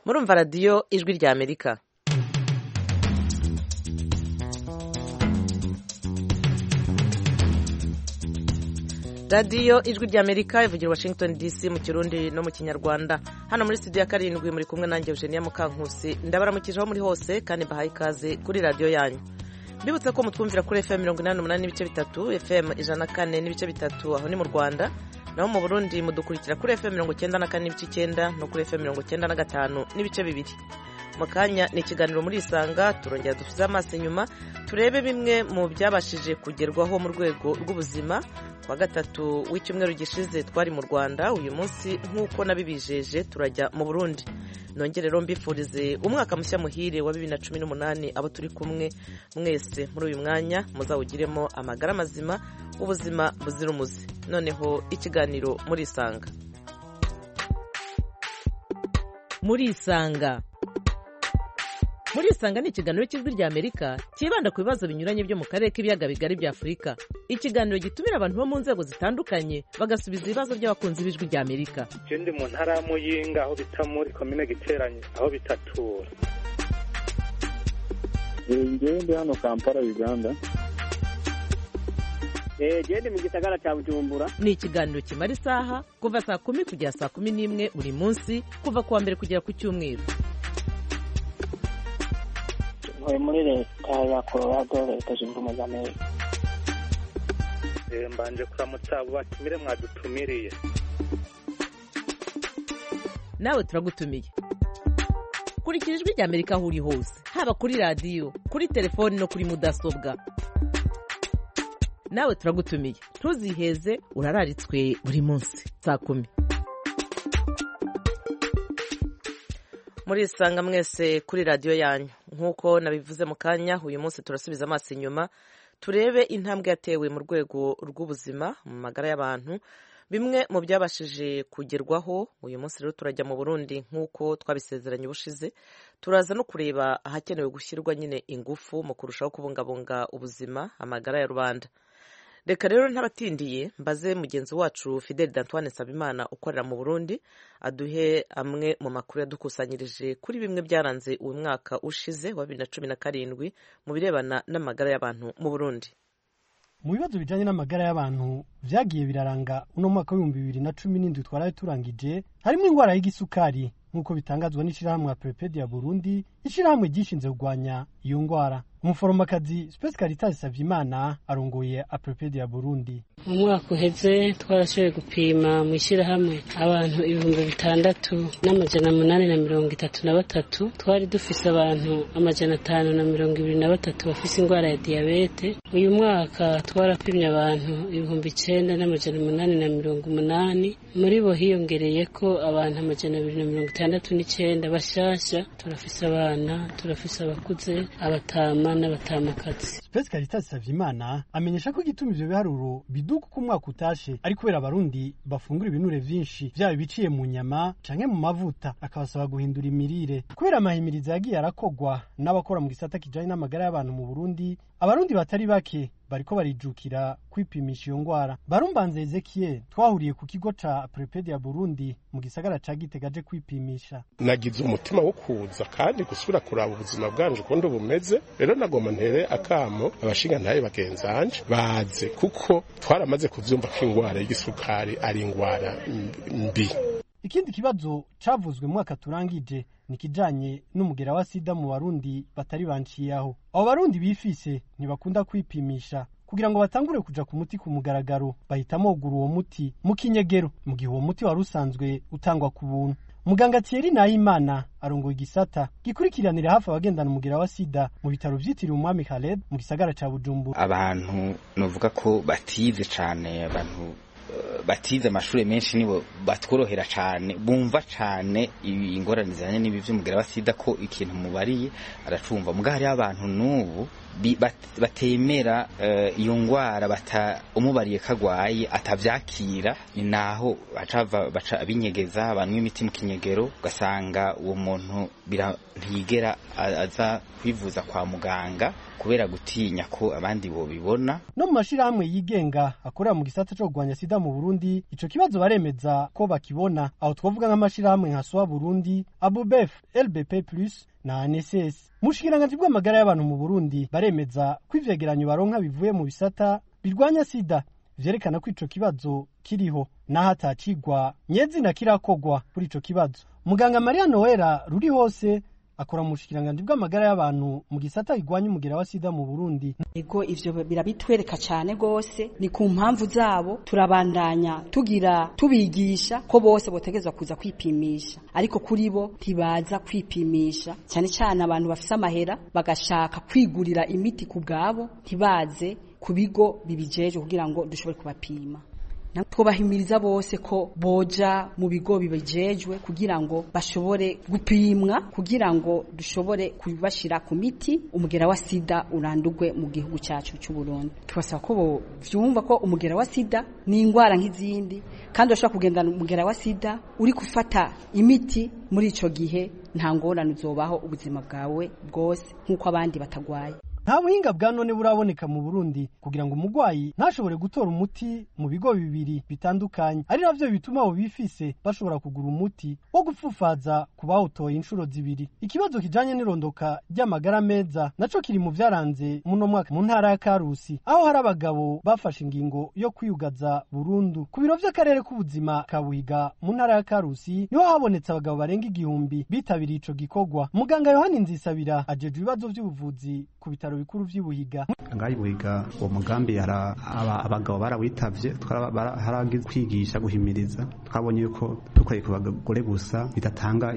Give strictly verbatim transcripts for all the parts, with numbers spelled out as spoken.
murumva radiyo ijwi rya Amerika. radiyo ijwi rya Amerika ivugira Washington D C mu Kirundi no mu Kinyarwanda. Hano muri studio ya karindwi muri kumwe nanjye Eugenia Mukankusi. Ndabaramukije aho muri hose kandi bahaye ikaze kuri radiyo yanyu. Mbibutse ko mutwumvira kuri F M mirongo inani n'umunani n'ibice bitatu, F M ijana na kane n'ibice bitatu aho ni mu Rwanda. Naho mu Burundi mudukurikira kuri F M mirongo icyenda na kane n'ibice icyenda no kuri F M mirongo icyenda na gatanu n'ibice bibiri. Mu kanya ni ikiganiro muri Isanga, turongera dusubize amaso inyuma turebe bimwe mu byabashije kugerwaho mu rwego rw'ubuzima. Kwa gatatu w'icyumweru gishize twari mu Rwanda, uyu munsi nk'uko nabibijeje turajya mu Burundi. Nongere rero mbifurize umwaka mushya muhire wa bibiri na cumi n'umunani abo turi kumwe mwese muri uyu mwanya muzawugiremo amagara mazima, ubuzima buzira umuze. Noneho ikiganiro muri Isanga. Muri Isanga Muri Isanga ni ikiganiro cy'ijwi rya Amerika kibanda ku bibazo binyuranye byo mu karere k'ibiyaga bigari bya Afurika. Ikiganiro gitumira abantu bo mu nzego zitandukanye bagasubiza ibibazo by'abakunzi b'ijwi rya Amerika. Ndi mu ntara ya Muyinga aho bita muri komine Giteranye aho bitatura. Ngewe ndi hano Kampala Uganda. Eh gende mu gisagara cya Bujumbura. Ni ikiganiro kimara isaha kuva saa kumi kugera saa kumi n'imwe buri munsi kuva kuwa mbere kugera ku cyumweru. muri leta ya Colorado leta zunze ubumwe za Amerika. Eh mbanje kuramutsa abo batumire mwadutumiriye. Nawe turagutumiye. Kurikira ijwi rya Amerika aho uri hose, haba kuri radiyo, kuri telefoni no kuri mudasobwa. Nawe turagutumiye. Ntuziheze, urararitswe buri munsi saa kumi. Muri Isanga mwese kuri radiyo yanyu. Nk'uko nabivuze mu kanya, uyu munsi turasubiza amaso inyuma turebe intambwe yatewe mu rwego rw'ubuzima mu magara y'abantu, bimwe mu byabashije kugerwaho. Uyu munsi rero turajya mu Burundi nk'uko twabisezeranye ubushize. Turaza no kureba ahakenewe gushyirwa nyine ingufu mu kurushaho kubungabunga ubuzima, amagara ya rubanda. Reka rero ntabatindiye mbaze mugenzi wacu Fidel D'Antoine Sabimana ukorera mu Burundi aduhe amwe mu makuru yadukusanyirije kuri bimwe byaranze uyu mwaka ushize wa bibiri na cumi na karindwi mu birebana n'amagara y'abantu mu Burundi. Mu bibazo bijanye n'amagara y'abantu vyagiye biraranga uno mwaka wa bibiri na cumi n'indwi twaraye turangije, harimo ingwara y'igisukari nk'uko bitangazwa n'ishirahamwe Prepedia Burundi, ishirahamwe gishinze kugwanya iyo ngwara. Umuforomakazi Space Caritas Savyimana arongoye Prepedia Burundi. Mu mwaka uheze twarashoboye gupima mu ishirahamwe abantu ibihumbi bitandatu n'amajana munani na mirongo itatu na batatu. Twari dufise abantu amajana atanu na mirongo ibiri na batatu bafise ingwara ya diabete. Uyu mwaka twarapimye abantu ibihumbi icenda n'amajana munani na mirongo umunani. Muri bo hiyongereye ko abantu amajana abiri na mirongo itandatu n'icenda bashasha. Turafise abana, turafise abakuze, abatama n'abatamakazi. Space Caritas Savyimana amenyesha ko igituma ivyo biharuro biduka ku mwaka utashe ari kubera abarundi bafungura ibinure vyinshi vyaba biciye mu nyama canke mu mavuta, akabasaba guhindura imirire. Kubera amahimiriza yagiye arakogwa n'abakora mu gisata kijanye n'amagara y'abantu mu Burundi, abarundi batari bake bariko barijukira kwipimisha iyo ngwara. Barumbanze Ezekiel twahuriye ku kigo ca Prepedia Burundi mu gisagara ca Gitega aje kwipimisha. Nagize umutima wo kuza kandi gusubira kuraba ubuzima bwanje uko bumeze. Rero nagoma ntere akamo abashinga ntaye bagenzanje baze, kuko twaramaze kuvyumva ko ingwara y'igisukari ari ingwara mbi. Ikindi kibazo cavuzwe mu mwaka turangije ni kijanye n'umugera wa sida mu Barundi batari banciyaho. Abo Barundi bifise ntibakunda kwipimisha kugira ngo batangure kuja ku muti ku mugaragaro, bahitamo kugura uwo muti mu kinyegero mu gihe uwo muti wari usanzwe utangwa ku buntu. Muganga Thierry Nahimana arongoye igisata gikurikiranira hafi abagendana umugera wa sida mu bitaro vyitiriwe Umwami Khaled mu gisagara ca Bujumbura. Abantu novuga ko batize cane, abantu batize amashuri menshi nibo batworohera cyane, bumva cyane ingorane zanye n'ibi vy'umugera wa sida, ko ikintu mubariye aracumva. Muga hari abantu n'ubu batemera iyo ngwara, bata umubariye kagwaye atavyakira, ni naho bacava baca binyegeza abantu imiti mu kinyegero, ugasanga uwo muntu ntiyigera aza kwivuza kwa muganga kubera gutinya ko abandi bo bibona. No mu mashirahamwe yigenga akorera mu gisata cyo kugwanya sida mu Burundi, ico kibazo baremeza uko bakibona, aho twavuga nk'amashirahamwe nka S O A Burundi, Abubef, L B P plus na N S S. Mushikiranganji bw'amagara y'abantu mu Burundi baremeza ko ivyegeranyo baronka bivuye mu bisata birwanya sida vyerekana ko ico kibazo kiriho naho atacigwa nyezina kirakogwa kuri ico kibazo. Muganga Maria Noela ruri hose akora mu bushikiranganje bw'amagara y'abantu mu gisata igwanya umugera wa sida mu Burundi. Ego ivyo birabitwereka cyane gose, ni ku mpamvu zabo turabandanya tugira tubigisha ko bose botegezwa kuza kwipimisha, ariko kuri bo ntibaza kwipimisha, cyane cyane abantu bafise amahera bagashaka kwigurira imiti ku bwabo, ntibaze ku bigo bibijeje kugira ngo dushobore kubapima. Twobahimiriza bose ko boja mu bigo bibejejwe kugira ngo bashobore gupimwa, kugira ngo dushobore kubashira ku miti umugera wa sida urandugwe mu gihugu cyacu cy'u Burundi. Twasaba ko vyumva ko umugera wa sida ni ingwara nk'izindi, kandi ushobora kugendana umugera wa sida uri gufata imiti, muri ico gihe nta ngorane uzobaho ubuzima bwawe bwose nk'uko abandi batagwaye. Nta buhinga bwa none buraboneka mu Burundi kugira ngo umugwayi ntashobore gutora umuti mu bigo bibiri bitandukanye, ari navyo bituma abo bifise bashobora kugura umuti wo gupfufaza kubawutoye inshuro zibiri. Ikibazo kijanye n'irondoka ry'amagara meza naco kiri mu vyaranze muno mwaka mu ntara ya Karusi, aho hari abagabo bafashe ingingo yo kwiyugaza burundu. Ku biro vy'akarere k'ubuzima ka Buhiga mu ntara ya Karusi niho habonetse abagabo barenga igihumbi bitabiriye ico gikorwa. Muganga Yohani Nzisabira ajeje ibibazo vy'ubuvuzi ku bitaro bikuru vy'Ibuhiga. Ngayi Buhiga uwo mugambi yara abagabo barawitavye, haragize kwigisha guhimiriza, twabonye yuko dukoreye ku bagore gusa bidatanga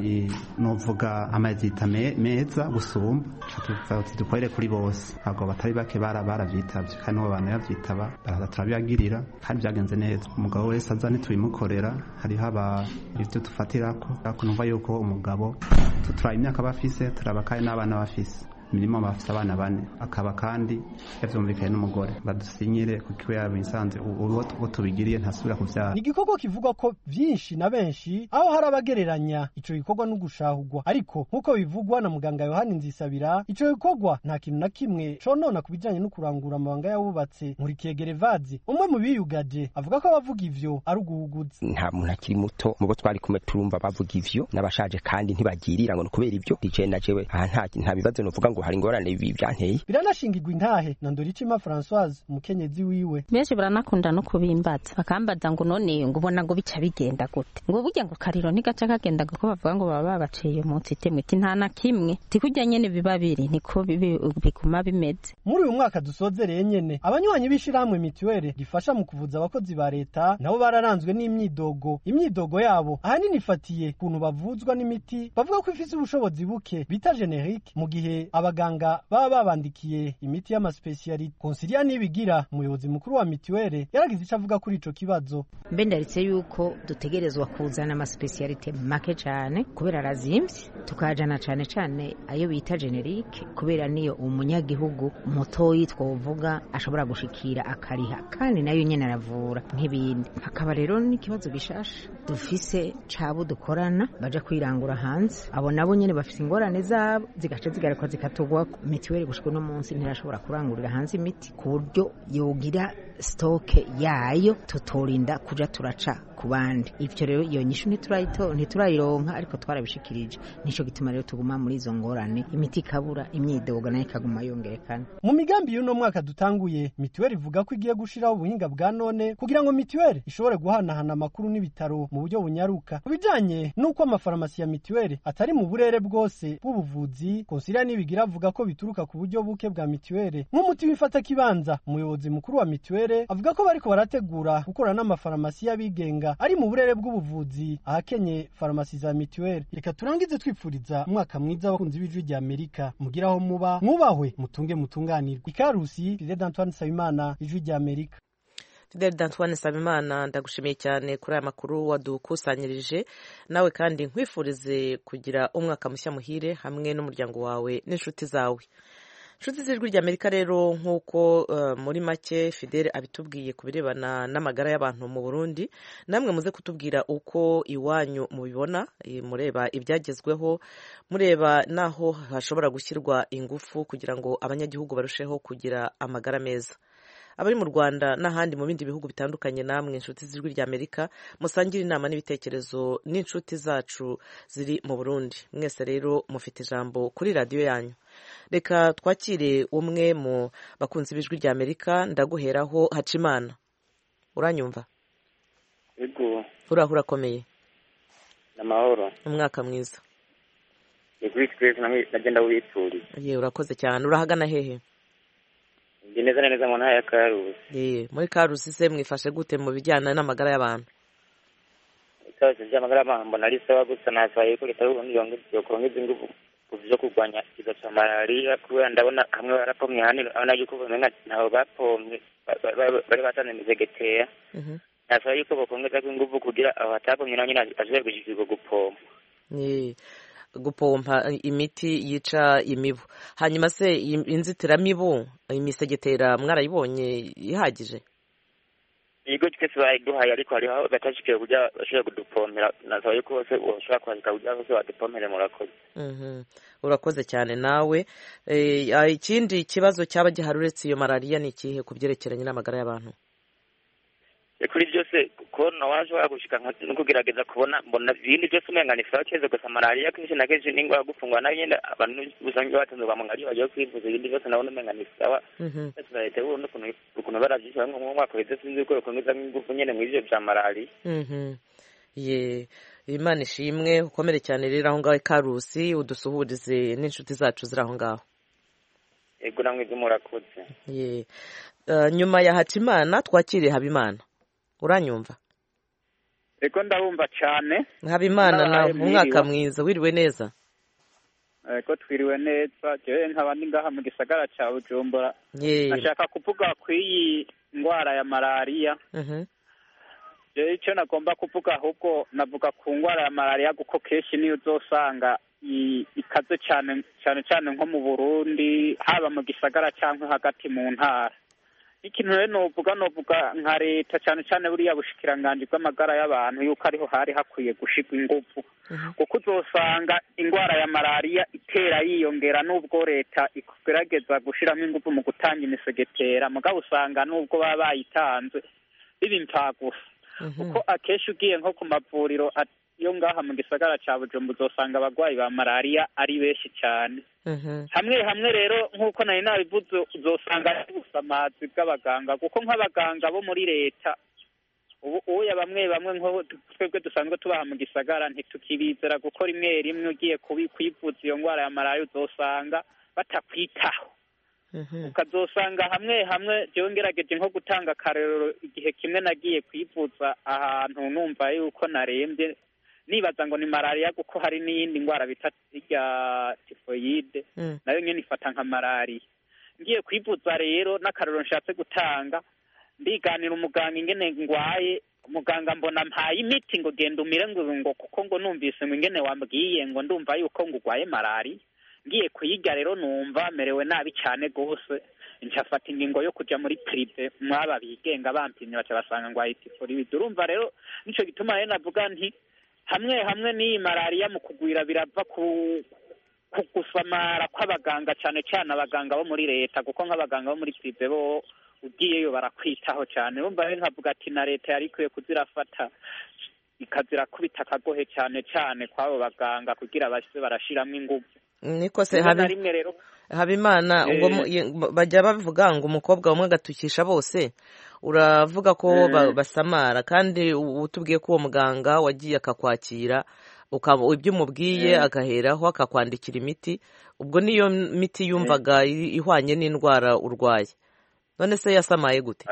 novuga amazita meza gusumba, dukorere kuri bose. Abagabo batari bake bara baravyitavye, kandi abo bantu yavyitaba baraza turabiyagirira, kandi byagenze neza. Umugabo wese azane tubimukorera, hariho aba ivyo tufatirako, kunumva yuko umugabo tutura imyaka bafise, turabakaye n'abana bafise minimum bafise abana bane, akaba kandi yavyumvikanye n'umugore badusinyire kuko yabisanze uwo tubigiriye ntasubira kuvyara. Ni igikorwa kivuga ko vyinshi na benshi aho hari abagereranya ico gikorwa no gushahurwa, ariko nkuko bivugwa na muganga Yohani Nzisabira, ico gikorwa nta kintu na kimwe conona kubijanye no kurangura amabanga y'abubatse. Nkurikiye Gerevazi, umwe mu biyugaje, avuga ko abavuga ivyo ari uguhuguza. Nta muntu akiri muto mubo twari kumwe turumva bavuga ivyo, n'abashaje kandi ntibagirira ngo kubera ivyo dije na jewe aha nta nta bibazo no vuga ngo hari ingorane ibi byanteye. Biranashingirwa intahe na Ndoricima Françoise umukenyezi wiwe. Benshi baranakunda no kubimbaza, bakambaza ngo none ngo ubona ngo bica bigenda gute, ngo burya ngo kariro ntigaca kagenda ko bavuga ngo baba babaciye umunsi temwe nta na kimwe tikujya nyene biba biri niko biguma bimeze. Muri uyu mwaka dusozereye nyene abanywanyi b'ishiramwe mituwele gifasha mu kuvuza abakozi ba leta nabo bararanzwe n'imyidogo. Imyidogo yabo ahanini ifatiye kuntu bavuzwa n'imiti bavuga ko ifise ubushobozi buke bita generique, mu gihe abaganga baba babandikiye imiti y'amaspecialite. Consilia Nibigira umuyobozi mukuru wa mituwele yaragize ico avuga kuri ico kibazo. Mbe ndaritse yuko dutegerezwa kuzana amaspecialite make cyane kubera arazimvye, tukajana cyane cyane ayo bita generique kubera niyo umunyagihugu mutoyi twovuga ashobora gushikira akariha, kandi nayo nyene aravura nk'ibindi. Hakaba rero n'ikibazo gishasha dufise cabo dukorana baja kwirangura hanze, abo nabo nyene bafise ingorane zabo zigace zigaruka zikatugwa. Mituweli gushika no munsi ntirashobora kurangurira hanze imiti ku buryo yogira stoke yayo tutorinda kuja turaca ku bandi. Ivyo rero iyo nyishu ntiturayito ntiturayironka, ariko twarabishikirije. Nico gituma rero tuguma muri izo ngorane, imiti kabura, imyidogo nayo ikaguma yongerekana. Mu migambi y'uno mwaka dutanguye, mituweli ivuga ko igiye gushiraho ubuhinga bwa none kugira ngo mituweli ishobore guhanahana amakuru n'ibitaro mu buryo bunyaruka. Kubijanye nuko amafarmasi ya mituweli atari mu burere bwose bw'ubuvuzi, Consilia Nibigira avuga ko bituruka ku buryo buke bwa mituweli. Nk'umuti wifata kibanza, umuyobozi mukuru wa mituweli avuga ko bariko barategura gukora n'amafarmasi y'abigenga ari mu burere bw'ubuvuzi ahakenye farmasi za mituweli. Reka turangize twipfuriza umwaka mwiza abakunzi b'ijwi rya Amerika, mugiraho muba mwubahwe mutunge mutunganirwe. Ikarusi, Fidel Antoine Sabimana, ijwi rya Amerika. Fidel Antoine Sabimana, ndagushimiye cyane kuri aya makuru wadukusanyirije. Nawe kandi nkwifurize kugira umwaka mushya muhire hamwe n'umuryango wawe n'inshuti zawe. Nshuti z'ijwi rya Amerika rero, nk'uko uh, muri make Fidel abitubwiye ku birebana n'amagara y'abantu mu Burundi, namwe muze kutubwira uko iwanyu mubibona, mureba ibyagezweho, mureba naho hashobora gushyirwa ingufu kugira ngo abanyagihugu barusheho kugira amagara meza. abari mu Rwanda n'ahandi mu bindi bihugu bitandukanye, namwe inshuti z'ijwi rya Amerika musangira inama n'ibitekerezo n'inshuti zacu ziri mu Burundi. Mwese rero mufite ijambo kuri radiyo yanyu. Reka twakire umwe mu bakunzi b'ijwi rya Amerika. Ndaguheraho Hacimana, uranyumva? Yego. Uraho urakomeye? Namahoro. Umwaka mwiza. Yego twese nagenda wituri. Ye urakoze cyane. Urahagana hehe? Ndi neza neza mu ntara ya Karusi. Ye muri Karusi se mwifashe gute mu bijyana n'amagara y'abantu? Ikaze by'amagara y'abantu mbona ari sawa gusa nasaye ko leta y'Uburundi yongeza ingufu byo kurwanya ikiza cya malaria, kubera ndabona hamwe barapomye hani abana yuko bamenga ntaho bapomye bari batanemize geteya. Mhm. Nasaye yuko bakongeza ingufu kugira abo batapomye nabo nyine ashobore gushikirwa gupompa. Ye gupompa imiti yica imibu. Hanyuma se inzitiramibu imisegetera mwarayibonye ihagije? Yego twese bayiduhaye ariko hari aho batashikiye kujya bashobora kudupompera. Nasaba yuko bose bashobora kwandika kujya bose badupompere murakoze. Mhm. Urakoze cyane nawe. Eh, ikindi kibazo cyaba gihari uretse iyo malaria ni ikihe ku byerekeranye n'amagara y'abantu? Kuri byose korona waje wagushika no kugerageza kubona mbona ibindi byose umenga ni fakeze gusa malaria kenshi na kenshi n'ingwa gufungwa nayo nyine abantu busanga batanze ba mungari baje kwivuza ibindi byose nabone umenga ni sawa. Mhm. Leta y'Uburundi ukuntu ukuntu baravyisha ngo mu mwaka wese sinzi ko bakomeza ingufu nyene mu ivyo bya malaria. Mhm. Ye Imana ishimwe ukomere cyane rero aho ngaho Karusi, udusuhurize n'inshuti zacu ziri aho ngaho. Ego namwe murakoze. Ye uh, nyuma ya Hacimana twakiriye Habimana. Uranyumva? Ego ndabumva cyane. Habimana na umwaka mwiza, wiriwe neza? Ego twiriwe neza. Je nkabandi ngaha mu gisagara cya Bujumbura. Nashaka kuvuga ku iyi ndwara ya malaria. Mhm. Je icyo nagomba kuvuga ahubwo navuga ku ndwara ya malaria kuko keshi niyo uzosanga ikaze cyane cyane cyane nko mu Burundi, haba mu gisagara cyangwa hagati mu ntara. Ikintu rero novuga novuga nka leta cyane cyane buriya bushikiranganje bw'amagara y'abantu yuko ariho hari hakwiye gushigwa ingufu kuko uzosanga indwara ya malaria itera yiyongera n'ubwo leta ikugerageza gushiramo ingufu mu gutanga imisegetera, mugabo usanga n'ubwo baba bayitanze bibimfagusa kuko akeshi ugiye nko ku mavuriro yo ngaha mu gisagara cya Bujumbura uzosanga abagwayi ba malaria ari benshi cyane. Hamwe hamwe rero nk'uko nari nabivuze uzosanga ubusamazi bw'abaganga kuko nk'abaganga bo muri leta ubu uya bamwe bamwe nko twebwe dusanzwe tubaha mu gisagara ntitukibizera gukora imwe rimwe ugiye kwivuza iyo ndwara ya malaria uzosanga batakwitaho. Ukazosanga hamwe hamwe jewe ngerageje nko gutanga akarero igihe kimwe nagiye kwivuza ahantu numva yuko narembye nibaza ngo ni malaria kuko hari n'iyindi ndwara bita irya typhoid nayo nyene ifata nka malaria. Ngiye kwivuza rero n'akarero nshatse gutanga ndiganira umuganga ingene ngwaye, umuganga mbona mpaye imiti ngo genda umire ngo kuko ngo numvise ngo ingene wambwiye ngo ndumva yuko ngo ugwaye malaria. Ngiye kuyiga rero numva merewe nabi cyane gose, nshafata ingingo yo kuja muri prive mwaba bigenga bampimye baca basanga ngwaye typhoid. Urumva rero nico gituma rero navuga nti hamwe hamwe ni malaria mu kugwira birava ku kugusamara kw'abaganga cyane cyane abaganga bo muri leta kuko nk'abaganga bo muri prive bo ugiyeyo barakwitaho cyane. Urumva rero nkavuga ati na leta yari ikwiye kuzirafata ikazira kubita akagohe cyane cyane kw'abo baganga kugira base barashiramo ingufu. Niko se habi Habimana ubwo bajya bavuga ngo umukobwa umwe gatukisha bose, uravuga ko basamara kandi utubwiye ko uwo muganga wagiye akakwakira ukaba ibyo umubwiye agaheraho akakwandikira imiti, ubwo niyo miti yumvaga ihwanye n'indwara urwaye. None se yasamaye gute?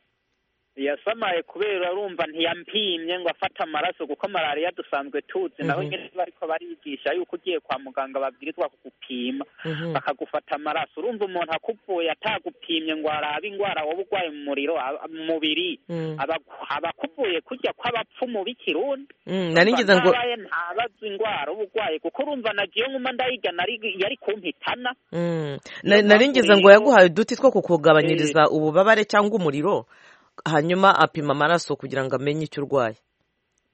Yasamaye kubera urumva ntiyampimye ngo afata amaraso kuko malaria dusanzwe tuzi naho nyine bariko barigisha yuko ugiye kwa muganga babwirizwa kugupima bakagufata amaraso. Urumva umuntu akuvuye atagupimye ngo arabe indwara wowe urwaye mu muriro mu mubiri abakuvuye kujya kw'abapfumu b'ikirundi. Naringize ngo ntabaza indwara uba urwaye kuko urumva nagiye nkuma ndayiga yari kumpitana. Naringize ngo yaguhaye uduti two kukugabanyiriza ububabare cyangwa umuriro hanyuma apima amaraso kugira ngo amenye icyo urwaye.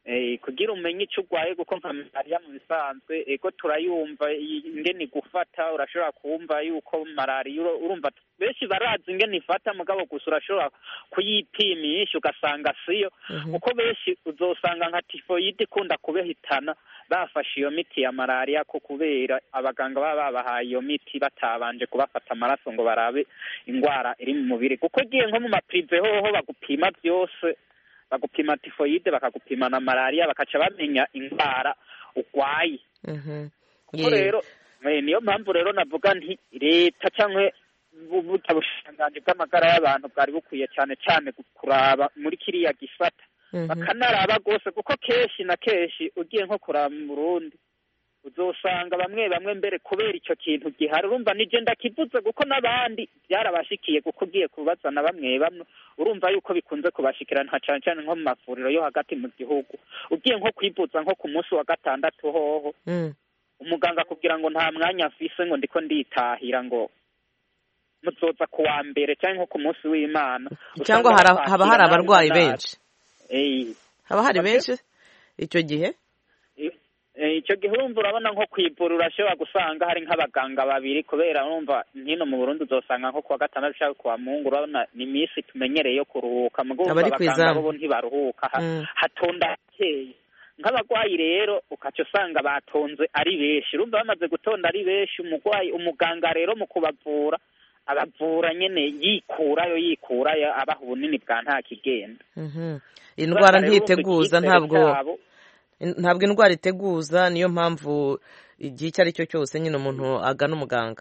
eh kugira umenye icyo urwaye kuko nka malaria mu bisanzwe ego turayumva ingene igufata urashobora kumva yuko malaria urumva benshi barazi ingene ifata mugabo gusa urashobora kuyipimisha ugasanga siyo kuko benshi uzosanga nka tifoyide ikunda kubehitana bafashe iyo miti ya malaria ko kubera abaganga baba babahaye iyo miti batabanje kubafata amaraso ngo barabe ingwara iri mu mubiri kuko giye nko mu maprive hoho bagupima byose bagupima tifoyide bakagupima na malaria bakaca bamenya ingwara urwaye kuko rero niyo mpamvu rero navuga nti leta cyangwa ubushikiranganji bw'amagara y'abantu bwari bukwiye cyane cyane kuraba muri kiriya gisata bakanaraba rwose kuko kenshi na kenshi ugiye nko kuraba mu Burundi uzosanga bamwe bamwe mbere kubera icyo kintu gihari urumva nije ndakivuze kuko n'abandi byarabashikiye kuko ugiye kubaza na bamwe bamwe urumva yuko bikunze kubashikirana cyane cyane nko mu mavuriro yo hagati mu gihugu ugiye nko kwivuza nko ku munsi wa gatandatu hoho umuganga kugira ngo nta mwanya afise ngo ndiko nditahira ngo muzoza ku wa mbere cyangwa nko ku munsi w'Imana cyangwa haba hari abarwayi benshi haba hari benshi icyo gihe icyo gihe urumva urabona nko kwivura urashobora gusanga hari nk'abaganga babiri kubera urumva hino mu Burundi uzosanga nko kuwa gatandatu cyangwa kuwa Mungu urabona ni iminsi tumenyereye yo kuruhuka mu guhuza abaganga bo ntibaruhuka hatonda hakeye nk'abagwayi rero ukaca usanga batonze ari benshi urumva bamaze gutonda ari benshi umugwayi umuganga rero mu kubavura abavura nyene yikurayo yikurayo abaha ubunini bwa nta kigenda indwara ntiteguza ntabwo ntabwo indwara iteguza niyo mpamvu igihe icyo ari cyo cyose nyine umuntu agana umuganga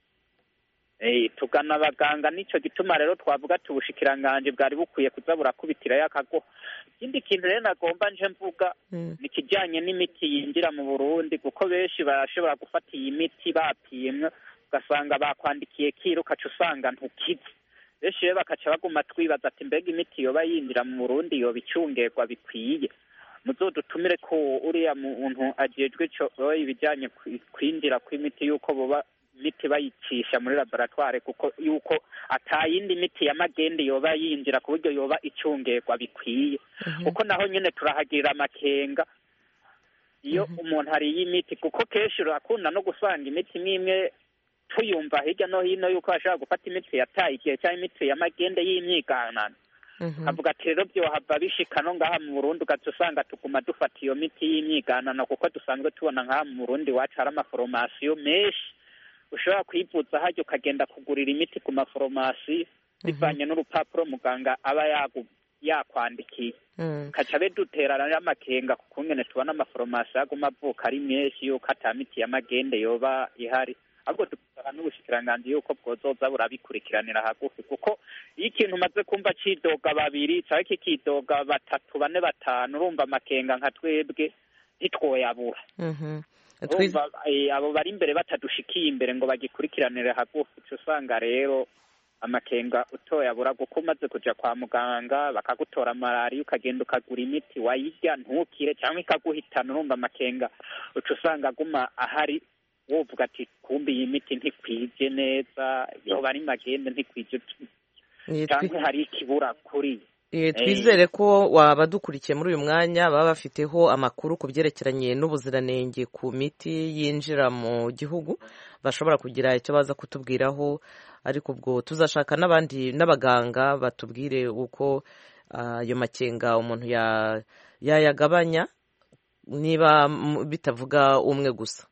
eh tugana abaganga nico gituma rero twavuga tubushikiranganji bwari bukwiye kuza burakubitira yakago ikindi kintu rero nagomba nje mvuga ni kijanye n'imiti yinjira mu Burundi kuko benshi barashobora gufata iyi miti bapimwe ugasanga bakwandikiye kiro ukaca usanga ntukize benshi rero bakaca baguma twibaza ati mbega imiti yoba yinjira mu Burundi yoba icungerwa bikwiye muzodutumire ko uriya muntu ajejwe cyo ibijyanye kwinjira kw'imiti yuko boba imiti bayicisha muri laboratoire kuko yuko atayindi miti ya magende yoba yinjira ku buryo yoba icungerwa bikwiye kuko naho nyine turahagirira amakenga iyo umuntu hari y'imiti kuko kenshi urakunda no gusanga imiti n'imwe tuyumva hirya no hino yuko bashobora gufata imiti yataye igihe cyangwa imiti ya magende y'imyiganano avuga ati rero byohava bishika no ngaha mu Burundi ugaca usanga tuguma dufata iyo miti y'imyiganano kuko dusanzwe tubona ngaha mu Burundi iwacu hari amaforomasiyo menshi ushobora kwivuza hajya ukagenda kugurira imiti ku maforomasiyo bivanye n'urupapuro muganga aba yakwandikiye kaca be duterana n'amakenga kuko ngene tubona amaforomasiyo aguma avuka ari menshi yuko ata miti ya magende yoba ihari ahubwo dusaba n'ubushikiranganji yuko bwozoza burabikurikiranira hagufi kuko iyo ikintu umaze kumva cidoga babiri cyangwa kikidoga batatu bane batanu urumva amakenga nka twebwe ntitwoyabura urumva abo bari imbere batadushikiye imbere ngo bagikurikiranire hagufi usanga rero amakenga utoyabura kuko umaze kuja kwa muganga bakagutora malariya ukagenda ukagura imiti wayirya ntukire cyangwa ikaguhitana urumva amakenga uca usanga aguma ahari wovuga ati kumbi iyi miti ntikwije neza yoba ari magende ntikwije cyangwa hari ikibura kuri twizere ko waba dukurikiye muri uyu mwanya baba bafiteho amakuru ku byerekeranye n'ubuziranenge ku miti yinjira mu gihugu bashobora kugira icyo baza kutubwiraho ariko ubwo tuzashaka n'abandi n'abaganga batubwire uko ayo makenga umuntu yayagabanya niba bitavuga umwe gusa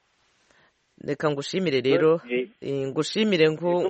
reka ngushimire rero ngushimire ngo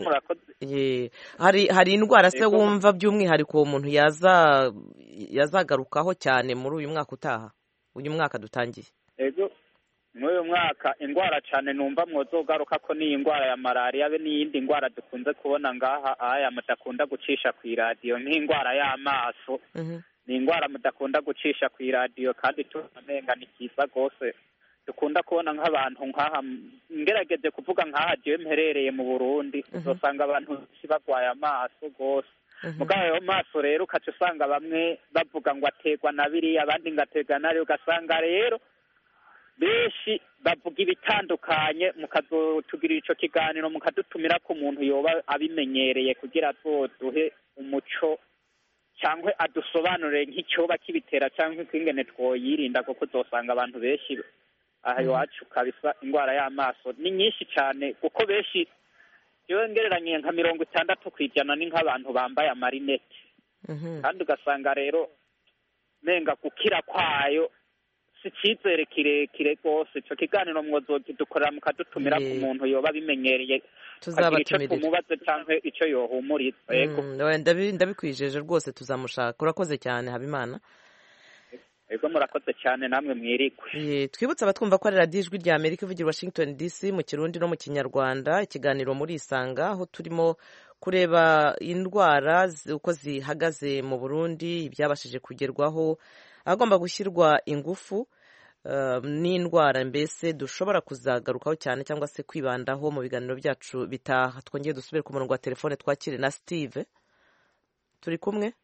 hari hari indwara se wumva by'umwihariko uwo muntu yaza yazagarukaho cyane muri uyu mwaka utaha uyu mwaka dutangiye ego muri uyu mwaka indwara cyane numva mwozogaruka ko ni indwara ya malariya be n'iyindi ndwara dukunze kubona ngaha aya mudakunda gucisha ku iradiyo nk'indwara y'amaso ni indwara mudakunda gucisha ku iradiyo kandi tunamenga ni kiza rwose dukunda kubona nk'abantu nk'aha ngerageje kuvuga nk'aha jewe mperereye mu Burundi uzosanga abantu benshi bagwaye amaso rwose mugabo ayo maso rero ukaca usanga bamwe bavuga ngo ategwa na biriya abandi ngo ategwa na rero ugasanga rero benshi bavuga ibitandukanye mukazotugirira ico kiganiro mukadutumira ko umuntu yoba abimenyereye kugira azoduhe umuco cyangwa adusobanurire nk'icyoba kibitera cyangwa ingene twoyirinda, kuko uzosanga abantu benshi aha iwacu kabisa indwara y'amaso ni nyinshi cyane, kuko benshi iyo ngereranye nka mirongo itandatu ku ijana ni nk'abantu bambaye amarinete, kandi ugasanga rero menga gukira kwayo si icyizere kirekire rwose. Icyo kiganiro mwozokidukorera mukadutumira ku muntu yoba abimenyereye, agira icyo tumubaze cyangwa icyo yohumuriza. Yego ndabikwijeje rwose, tuzamushaka. Urakoze cyane Habimana. Ego murakoze cyane, namwe mwirikwe. Twibutse abatwumva ko ari radiyo ijwi rya Amerika ivugira Washington D C mu Kirundi no mu Kinyarwanda, ikiganiro muri Isanga, aho turimo kureba indwara uko zihagaze mu Burundi, ibyabashije kugerwaho, agomba gushyirwa ingufu n'indwara mbese dushobora kuzagarukaho cyane cyangwa se kwibandaho mu biganiro byacu bitaha. Twongeye dusubire ku murongo wa telefone twakire na Steve. Turi kumwe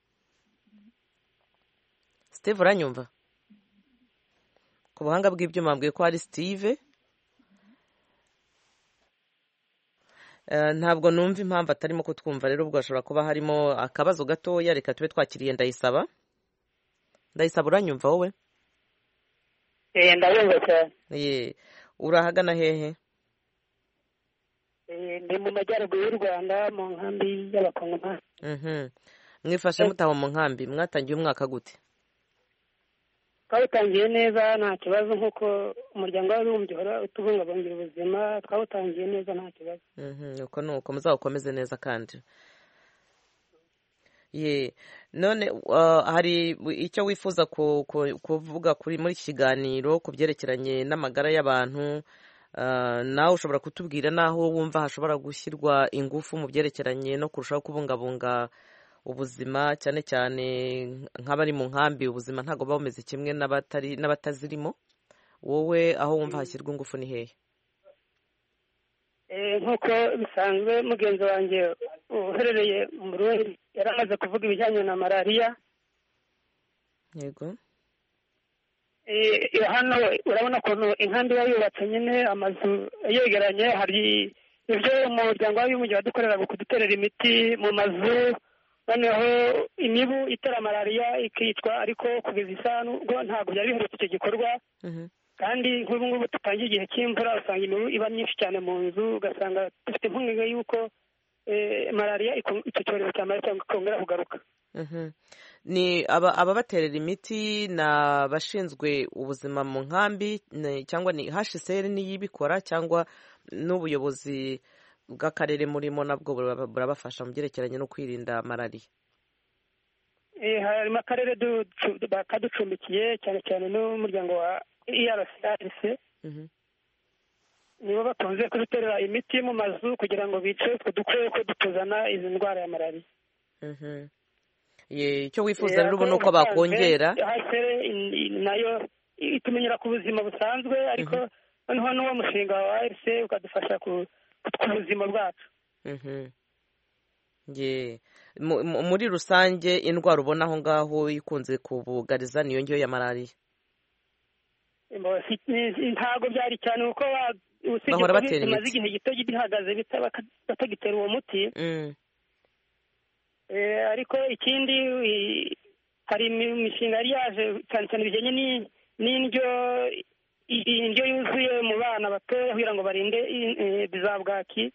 Steve, uranyumva? Ku buhanga bw'ibyuma mbwiye ko ari Steve. Ntabwo numva impamvu atarimo kutwumva, rero ubwo ashobora kuba harimo akabazo gatoya. Reka tube twakiriye Ndayisaba. Ndayisaba, uranyumva wowe? Eh, ndabumva cyane. Ye, urahagana hehe? Eh, ndi mu majyaruguru y'u Rwanda mu nkambi y'Abakongomani. Mhm. Mwifashe mutaho mu nkambi, mwatangiye umwaka gute? Twawutangiye neza nta kibazo, nk'uko umuryango w'abibumbye uhora utubungabungira ubuzima, twawutangiye neza nta kibazo. Mhm, uko nuko muzawukomeze neza kandi. Ye, none uh, hari icyo wifuza ku, ku, kuvuga kuri muri kiganiro ku byerekeranye n'amagara y'abantu, uh, nawe ushobora kutubwira naho wumva hashobora gushyirwa ingufu mu byerekeranye no kurushaho kubungabunga ubuzima, cyane cyane nk'abari mu nkambi ubuzima ntago bameze kimwe n'abatari n'abatazirimo. Wowe aho wumva hashyirwa ingufu ni hehe? Eh, nk'uko bisanzwe mugenzi wanjye uherereye mu Burundi yaramaze kuvuga ibijyanye na malariya. Yego. Eh, hano urabona ko inkambi yubatse nyine amazu yegeranye, hari ibyo umuryango w'abibumbye badukorera kuduterera imiti mu mazu, noneho imibu itera malariya ikicwa, ariko kugeza isano ubwo ntabwo byari biherutse icyo gikorwa. Kandi nk'ubu ngubu tutangiye igihe cy'imvura, usanga imibu iba myinshi cyane mu nzu, ugasanga dufite impungenge y'uko malariya icyo cyorezo cya malariya kongera kugaruka. Ni ababaterera imiti ni abashinzwe ubuzima mu nkambi, cyangwa ni H C R niyo ibikora, cyangwa n'ubuyobozi bw'akarere murimo nabwo burabafasha mu byerekeranye no kwirinda malariya? Harimo akarere kaducumbikiye, cyane cyane n'umuryango wa I R C R C. Nibo bakunze kuduterera imiti mu mazu kugira ngo bice utwo dukoko dutuzana izi ndwara ya malariya. Icyo wifuza rero ubu ni uko bakongera nayo itumenyera ku buzima busanzwe, ariko noneho n'uwo mushinga wa A R C ukadufasha ku buzima bwacu. Muri rusange indwara ubona aho ngaho ikunze kubugariza niyo ngiyo ya malariya? Ntabwo byari cyane kuko bahora batera imiti, bimaze igihe gito gihagaze batagitera uwo muti. Ariko ikindi hari imishinga yari yaje cyane cyane bijyanye n'indyo indyo yuzuye mu bana batoya kugira ngo barinde za bwaki.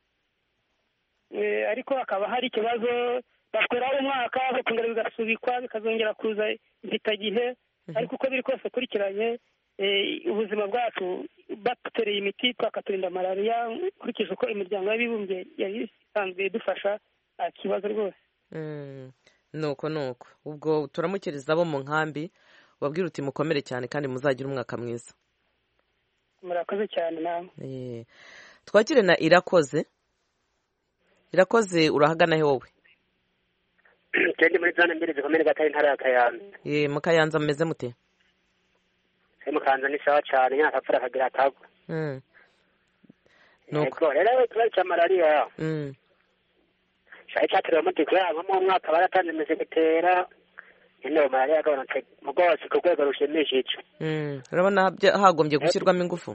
Ariko hakaba hari ikibazo bakorera umwaka bakongera bigasubikwa bikazongera kuza bitagihe, ariko uko biri kose kurikiranye ubuzima bwacu badutereye imiti twakaturinda malariya, nkurikije uko imiryango y'abibumbye yari isanzwe idufasha, nta kibazo rwose. Nuko nuko ubwo turamukiriza abo mu nkambi, wabwira uti mukomere cyane kandi muzagira umwaka mwiza. Murakoze cyane namwe. Twakire na Irakoze. Irakoze, urahagana he wowe? Kandi muri zone mbere zikomere gatari ntara ya Kayanza. Eh, mu Kayanza meze mute? Mu Kayanza ni sawa cyane, nyaka apfura kagira atagwa. Mm. Nuko rero ikibazo cya malariya. Mm. Shaye cyatera mu dikwe abo mu mwaka baratanze meze gitera. Ino malariya agabanutse mu rwose ku rwego rushimishije. Mm. Urabona hagombye gushyirwamo ingufu?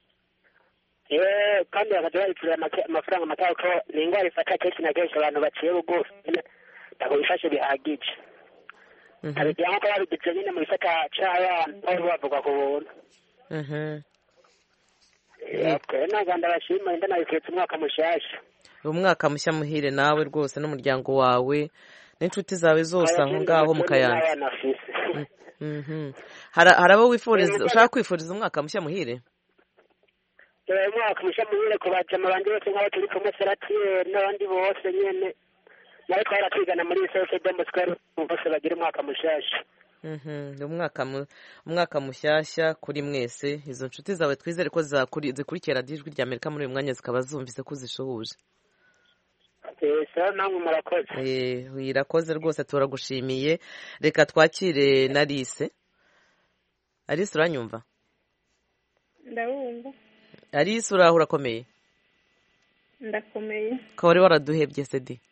Eh, kandi bakajya baripfura amafaranga matako ni ingwara ifata kenshi na kenshi abantu baciye bugufi. ntabwo bifashe bihagije abigira nk'uko babigize nyine mu gisata c'abana aho bavuga ku buntu ntabwo ndabashima nda nabiketse umwaka mushasha umwaka mushya muhire nawe rwose n'umuryango wawe n'inshuti zawe zose aho ngaho mu Kayanza. hari abo wifuriza ushaka kwifuriza umwaka mushya muhire? umwaka mushya muhire ku bajama bandi bose nk'abo turi kumwe Seratiyeri n'abandi bose nyene nawe twara twigana muri sose dembo twari bose bagira umwaka mushasha. umwaka umwaka mushyashya kuri mwese. Izo nshuti zawe twizere ko zikurikira ijwi rya Amerika muri uyu mwanya zikaba zumvise ko uzishuhuje. Irakoze rwose turagushimiye. Reka twakire na Alice. Alice uranyumva? Ndabumva. Alice uraho urakomeye? Ndakomeye. Ko wari waraduhebye sedi?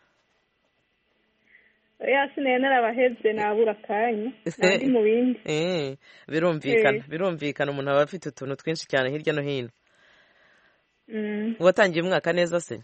Oya sine narabahebye nabura kanya nandi mu bindi. Eh birumvikana birumvikana umuntu aba afite utuntu twinshi cyane hirya no hino. Mm. Watangiye umwaka neza se?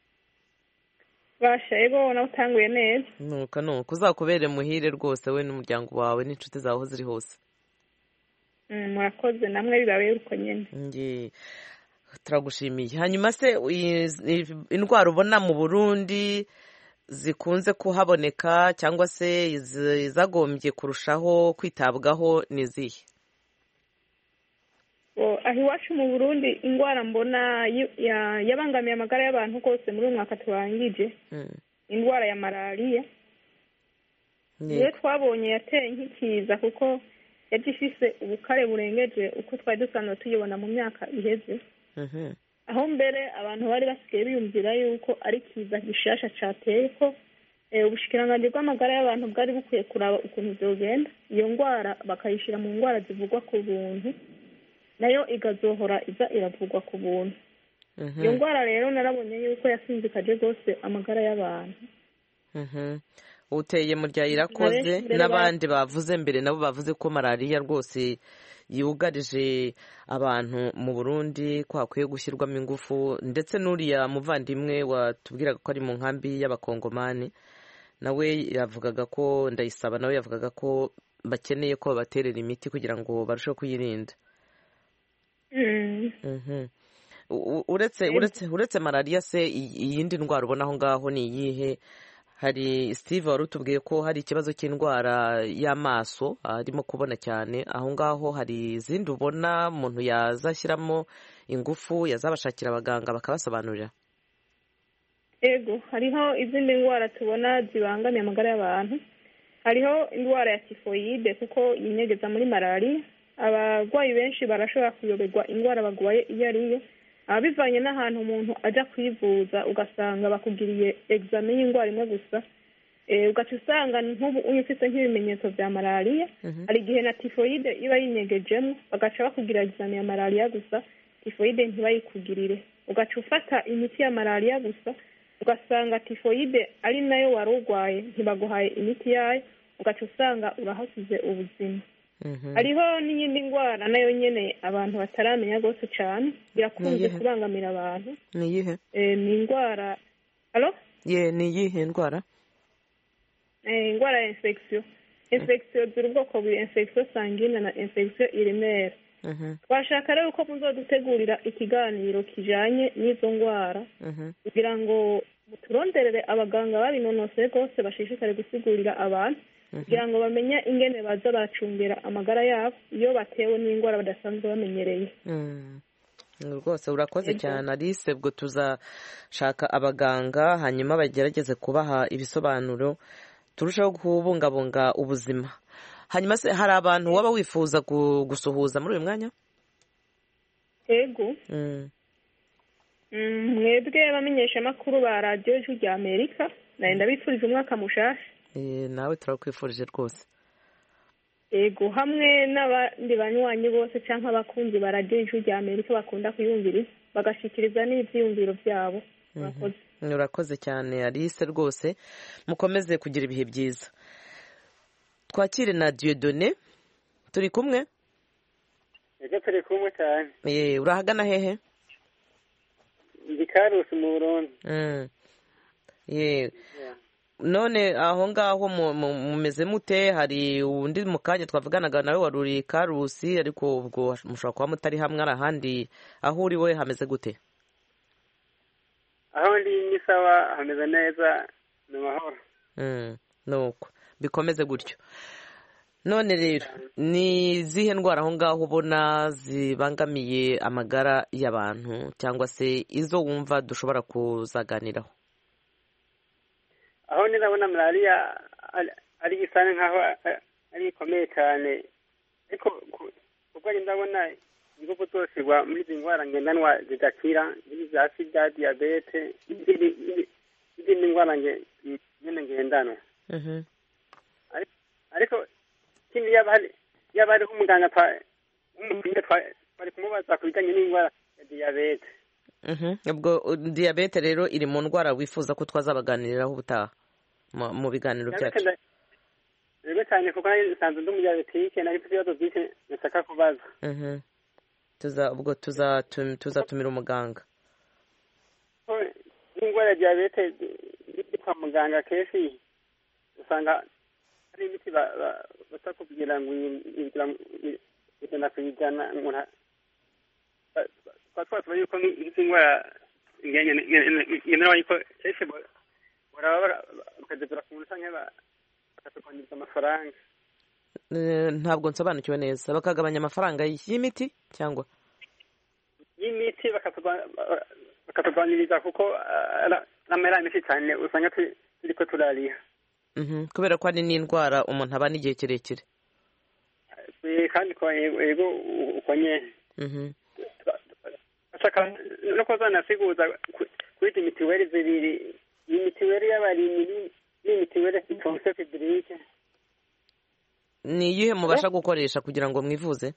Basha ego natanguye neza. Nuko nuko uzakubere muhire rwose we n'umuryango wawe n'inshuti zawe aho ziri hose. Mm murakoze namwe bibabe uko nyene. Ngi turagushimiye. Hanyuma se indwara ubona mu Burundi zikunze kuhaboneka cyangwa se izagombye kurushaho kwitabwaho nizihe? aho iwacu mu Burundi indwara mbona yabangamiye amagara y'abantu kose muri uyu mwaka turangije indwara ya malariya niyo twabonye yateye nk'ikiza kuko yaje ifise ubukare burengeje uko twari dusanzwe tuyibona mu myaka iheze. Aho mbere abantu bari basigaye biyumvira yuko ari kiza gishasha cateye ko ubushikiranganji bw'amagara y'abantu bwari bukwiye kuraba ukuntu byogenda iyo ndwara bakayishira mu ndwara zivugwa ku buntu nayo igazohora iza iravugwa ku buntu. Iyo ndwara rero narabonye yuko yasinzikaje rwose amagara y'abantu. Uteye mu rya Irakoze n'abandi bavuze mbere nabo bavuze ko malariya rwose yugarije abantu mu Burundi ko hakwiye gushyirwamo ingufu ndetse n'uriya muvandimwe watubwiraga ko ari mu nkambi y'abakongomani nawe yavugaga ko Ndayisaba nawe yavugaga ko bakeneye ko babaterera imiti kugira ngo barusheho kuyirinda. uretse uretse uretse malariya se iyindi ndwara ubona aho ngaho ni iyihe? Hari Steve wari utubwiye ko hari ikibazo cy'indwara y'amaso arimo kubona cyane aho ngaho. Hari izindi ubona umuntu yazashyiramo ingufu yazabashakira abaganga bakabasobanurira? Ego hariho izindi ndwara tubona zibangamiye amagara y'abantu. Hariho indwara ya tifoyide kuko yinyegeza muri malariya. Abarwayi benshi barashobora kuyoberwa indwara bagwaye iyo ariyo abivanye n'ahantu umuntu ajya kwivuza ugasanga bakugiriye examen y'indwara imwe gusa ugaca usanga nk'ubu ufite nk'ibimenyetso bya malariya hari igihe na tifoyide iba yinyegejemo bagaca bakugira examen ya malariya gusa tifoyide ntibayikugirire ugaca ufata imiti ya malariya gusa ugasanga tifoyide ari nayo wari urwaye ntibaguhaye imiti yayo ugaca usanga urahasize ubuzima. Hariho n'iyindi ndwara nayo nyene abantu bataramenya gose cyane birakunze kubangamira abantu. Ni yihe? Eh ni indwara Allo? Ye ni yihe ndwara? Eh indwara ya infection. Infection ziri ubwoko bwa infection sanguine na infection urinaire. Mhm. Twashaka rero ko muzodutegurira ikiganiro kijanye n'izo ndwara kugira ngo turonderere abaganga babinonose gose bashishikare gusigurira abantu kugira ngo bamenye ingene baza bacungera amagara yabo iyo batewe n'indwara badasanzwe bamenyereye. Rwose urakoze cyane Alice. Ubwo tuzashaka abaganga hanyuma bagerageze kubaha ibisobanuro turushaho kubungabunga ubuzima. Hanyuma se hari abantu waba wifuza gusuhuza muri uyu mwanya? Ego mwebwe bamenyesha amakuru ba radiyo y'ijwi rya Amerika nenda bifurije umwaka mushasha. Nawe turakwifurije rwose. Ego hamwe n'abandi banywanyi bose cyangwa abakunzi ba radiyo y'ijwi rya Amerika bakunda kuyumviriza bagashikiriza n'ibyiyumviro byabo. Urakoze cyane Alice rwose mukomeze kugira ibihe byiza. Twakire na Dieudonné turi kumwe? Ego turi kumwe cyane. Eh urahagana hehe? Ndi Karusi mu Burundi. Mm. Yeah. none aho ngaho mumeze mute? hari undi mu kanya twavuganaga nawe wari uri Karusi ariko ubwo mushobora kuba mutari hamwe, ari ahandi. aho uri we hameze gute? aho ndi ni sawa, hameze neza, ni amahoro. nuko bikomeze gutyo. none rero ni izihe ndwara aho ngaho ubona zibangamiye amagara y'abantu, cyangwa se izo wumva dushobora kuzaganiraho? aho nirabona malariya ari isane nkaho ari ikomeye cyane, ariko kuko ndabona ibihugu byose muri izi ndwara ngendanwa zidakira, za sida, diyabete n'izindi ndwara nyine ngendanwa. ariko ikindi yaba hariho umuganga bari kumubaza ku bijyanye n'indwara ya diyabete. ubwo diyabete rero iri mu ndwara wifuza ko twazabaganiriraho ubutaha mu biganiro byacu? rero cyane kuko nsanzwe ndi umudiyabetike, nari mfite ibibazo byinshi nashaka kubaza. ubwo tuzatumira umuganga. n'indwara ya diyabete kwa muganga kenshi usanga hari imiti batakubwira ngo ijana ku ijana. twasaba yuko izi ndwara ngendanwa yuko kenshi baraba bakazigura ku muntu cyangwa bakatugabanyiriza amafaranga. ntabwo nsobanukiwe neza. bakagabanya amafaranga y'imiti cyangwa y'imiti bakatugabanyiriza kuko amera menshi cyane usanga turi ko turariha, kubera ko ari n'indwara umuntu abana igihe kirekire. kandi ko yego uko nyine no kuzanasiguza kuri izi mitiweli zibiri, iyi mitiweli y'abarimyi n'imitiweli itonse fidirike. ni iyihe mubasha gukoresha kugira ngo mwivuze?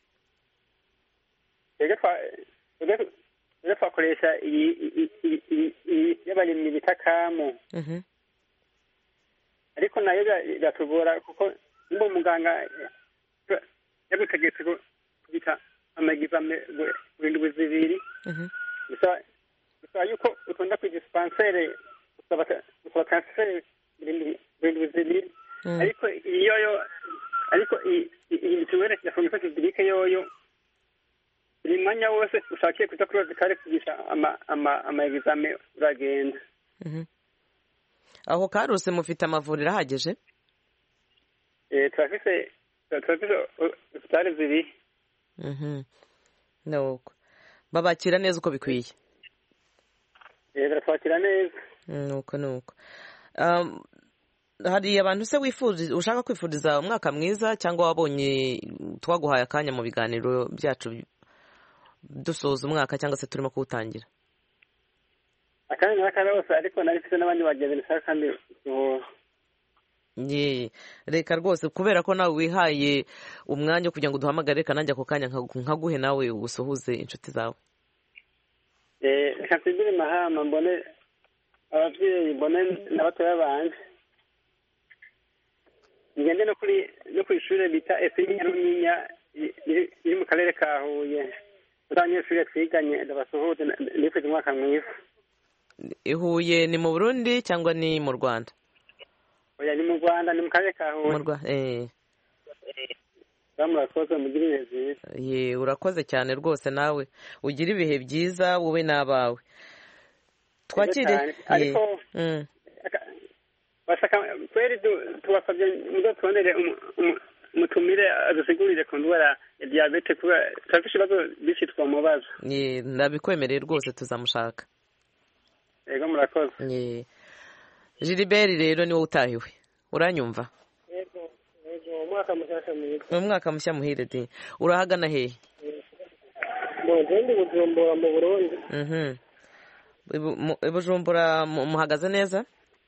rero twakoresha iyi y'abarimyi bita kamu, ariko nayo biratugora kuko niba umuganga yagutegetse kubita amagizame burindwi zibiri, bisaba yuko utonda ku dispansere usaba transfert burindwi zibiri. ariko iyoyo ariko iyi mituweli ya fongifa fidirike yoyo buri mwanya wose ushakiye kuja kuri hozikare kugisha amagizame uragenda. aho Karusi mufite amavuriro ahagije? turafise turafise hosipitali zibiri. nuko babakira neza uko bikwiye? baratwakira neza. nuko nuko hari abantu se wifuza ushaka kwifuriza umwaka mwiza, cyangwa wabonye twaguhaye akanya mu biganiro byacu dusoza umwaka cyangwa se turimo kuwutangira? akanya n'akanya hose, ariko nari mfite n'abandi bagenzi nashaka kandi ye reka rwose, kubera ko nawe wihaye umwanya kugira ngo duhamagare, reka nanjye ako kanya nkaguhe nawe usuhuze inshuti zawe. reka nsimbire mahama mbone ababyeyi, mbone n'abatoya banje, ngende no kuri no ku ishuri bita Efini Runyinya iri mu karere ka Huye. abanyeshuri twiganye ndabasuhuze, nifuje umwaka mwiza. Huye ni mu Burundi cyangwa ni mu Rwanda? Oya, ni mu Rwanda, ni mu karere ka Huye. Mu Rwanda, eh. Murakoze, mugire ibihe byiza. Ye, urakoze cyane rwose, nawe ugira ibihe byiza wowe n'abawe. Twakire ariko bashaka kweri tubasabye muzo twonere umutumire adusigurire ku ndwara ya diabete, kuba turafite ibibazo byinshi twamubaza. Ye, ndabikwemereye rwose, tuzamushaka. Yego, murakoze. Ye, Gilbert rero niwe utahiwe, uranyumva? Yego, yego, umwaka mushya muhire. Umwaka mushya muhire di. Urahagana hehe? Mo ndi Bujumbura mu Burundi. Mhm. Bujumbura muhagaze neza?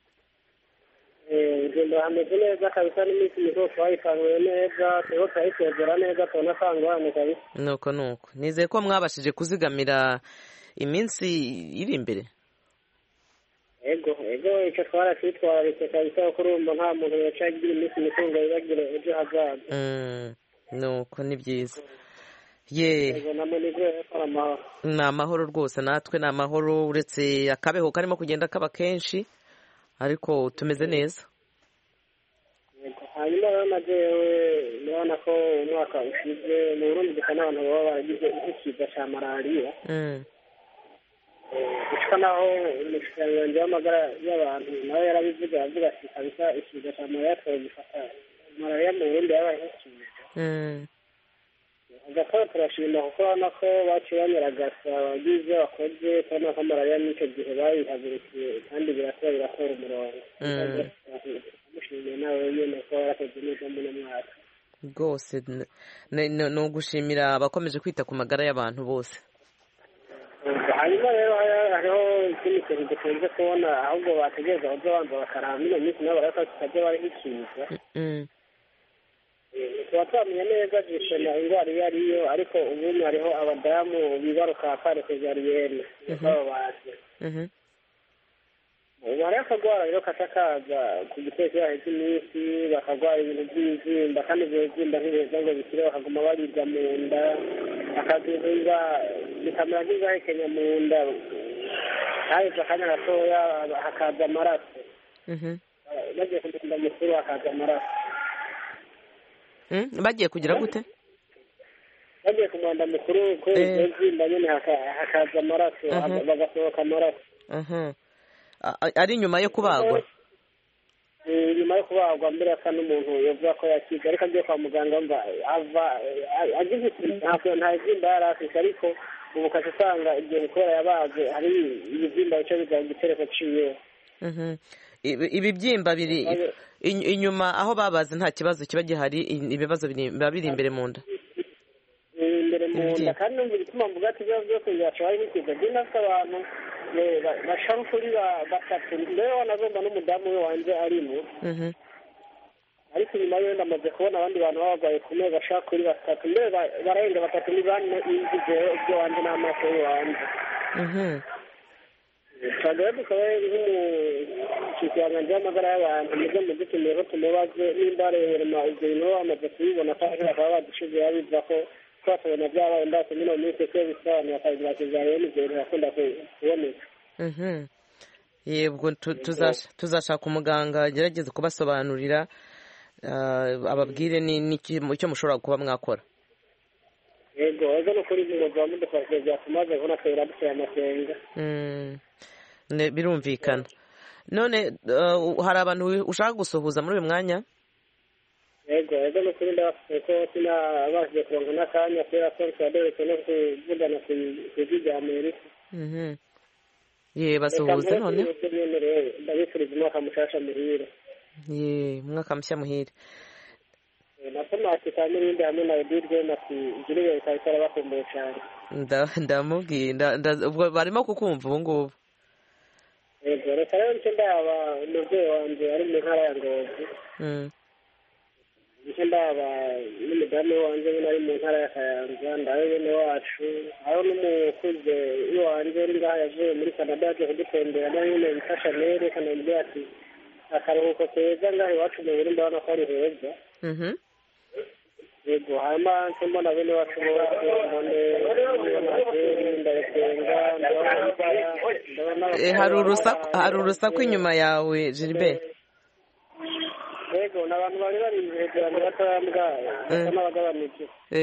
Eh, Bujumbura hameze neza kabisa, n'iminsi mito twayifanguye neza, tero twayisezera neza, tunasangwane kabisa. Nuko nuko. Nizeye ko mwabashije kuzigamira iminsi iri imbere. Ego, ego, icyo twarashitwaritse kabisa, kurumva nta muntu yacaye igira iminsi mitungo yibagire ejo hazaza. Mm, nuko ni byiza. Ye, ego, namwe nizeye ko amahoro. Ni amahoro rwose, natwe ni amahoro, uretse akabeho karimo kugenda kaba kenshi, ariko tumeze neza. hanyuma rero nagewe urabona ko umwaka ushize mu Burundi dusa n'abantu baba baragize ikiza cya malariya gusa naho umushikiranganji w'amagara y'abantu nawe yarabivuga avuga ati kabisa ikiza cya malariya twagifata malariya mu Burundi yabaye nk'ikiza agakora turashima kuko urabona ko baciye banyaragasa abagize bakoze turabona ko malariya n'icyo gihe bayihagurukiye kandi birakora birakora umurongo mushimiye nawe nyine ko warakoze neza muri mwaka rwose ni ugushimira abakomeje kwita ku magara y'abantu bose. hanyuma rero hariho ikindi kintu dukunze kubona ahubwo bategereza bajya banza bakaraba ino minsi nabo barako kitajya bari nk'ikiza tuba twamenya neza gusema indwara iyo ariyo ariko ubundi hariho abadamu bibaruka kare sezariyene baba bazi ubu hariho akagwara rero katakaza ku giteko yaheze iminsi bakagwara ibintu by'ibizimba kandi ibyo bizimba ntibeza ngo bikire bakaguma baribwa mu nda akazuba bikamera nk'izahekenya mu nda haheze akanya gatoya hakaza amaraso bagiye ku munda mukuru hakaza amaraso bagiye kugira gute bagiye ku munda mukuru kubera ibyo bizimba nyine hakaza amaraso bagasohoka amaraso ari nyuma yo kubagwa nyuma yo kubagwa mbere asa n'umuntu yavuga ko yakize ariko agiye kwa muganga mva ava agize ntabwo nta izimba yari afite ariko ubu ukajya usanga igihe kubera yabaze hari ibibyimba bice biza igitereko ciwe ibibyimba biri inyuma aho babaze nta kibazo kiba gihari ibibazo biba biri imbere mu nda imbere mu nda kandi numva igituma mvuga ati ibibazo byose byashoboye bikiza ndi nafite abantu bashaka kuri batatu mbere wanagomba n'umudamu we wanjye arimo ariko inyuma yo ndamaze kubona abandi bantu baba barwaye ku meza bashaka kuri batatu mbere bararenga batatu ni bane inzizeho ibyo wanjye n'amaso y'uwanjye twagera dukaba nk'umushikiranganji w'amagara y'abantu muze mudutumire ko tumubaze nimba arema ibyo bintu baba bamaze kubibona kandi bakaba badushize babiva ko twasabona byabaye ndase mino minsi ko bisobanura akagira kizarebe n'ibyo bintu bakunda kuboneka yebwo tuzashaka umuganga agerageze kubasobanurira ababwire icyo mushobora kuba mwakora. yego ego no kuri umwuga wa mudufashe byatumaze kubona twera duteye amasenga birumvikana. none hari abantu ushaka gusuhuza muri uyu mwanya? yego ego no kuri ndabafite ko sinabashije kuronka n'akanya kubera ko twaderetse no kuvugana ku ijwi rya Amerika. ye basuhuze none ndabifuriza umwaka mushasha muhire. ye umwaka mushya muhire. natomati kandi n'ibindi hamwe na edirwe nati igiriwe bikaba bitarabakumbuye cyane. ndamubwiye ubwo barimo kukumva ubu ngubu. yego reka rero nicyo ndaba umubyeyi wanjye ari mu ntara ya Ngozi nicyo ndaba n'umudamu wanjye nyine ari mu ntara ya Kayanza ndawe bene wacu aho n'umukuze iwanjye uri ngaha yavuye muri Canada yaje kudutembera nawe nyine bifasha nere kanambwira ati akaruhuko keza ngaha iwacu mu Burundi ndabona ko ari heza. yego hanyuma mbona bene wacu bose mbone ndaresenga hari urusaku inyuma yawe Gilbert. yego ni abantu bari bari hejuru batambwa basa n'abagabanije.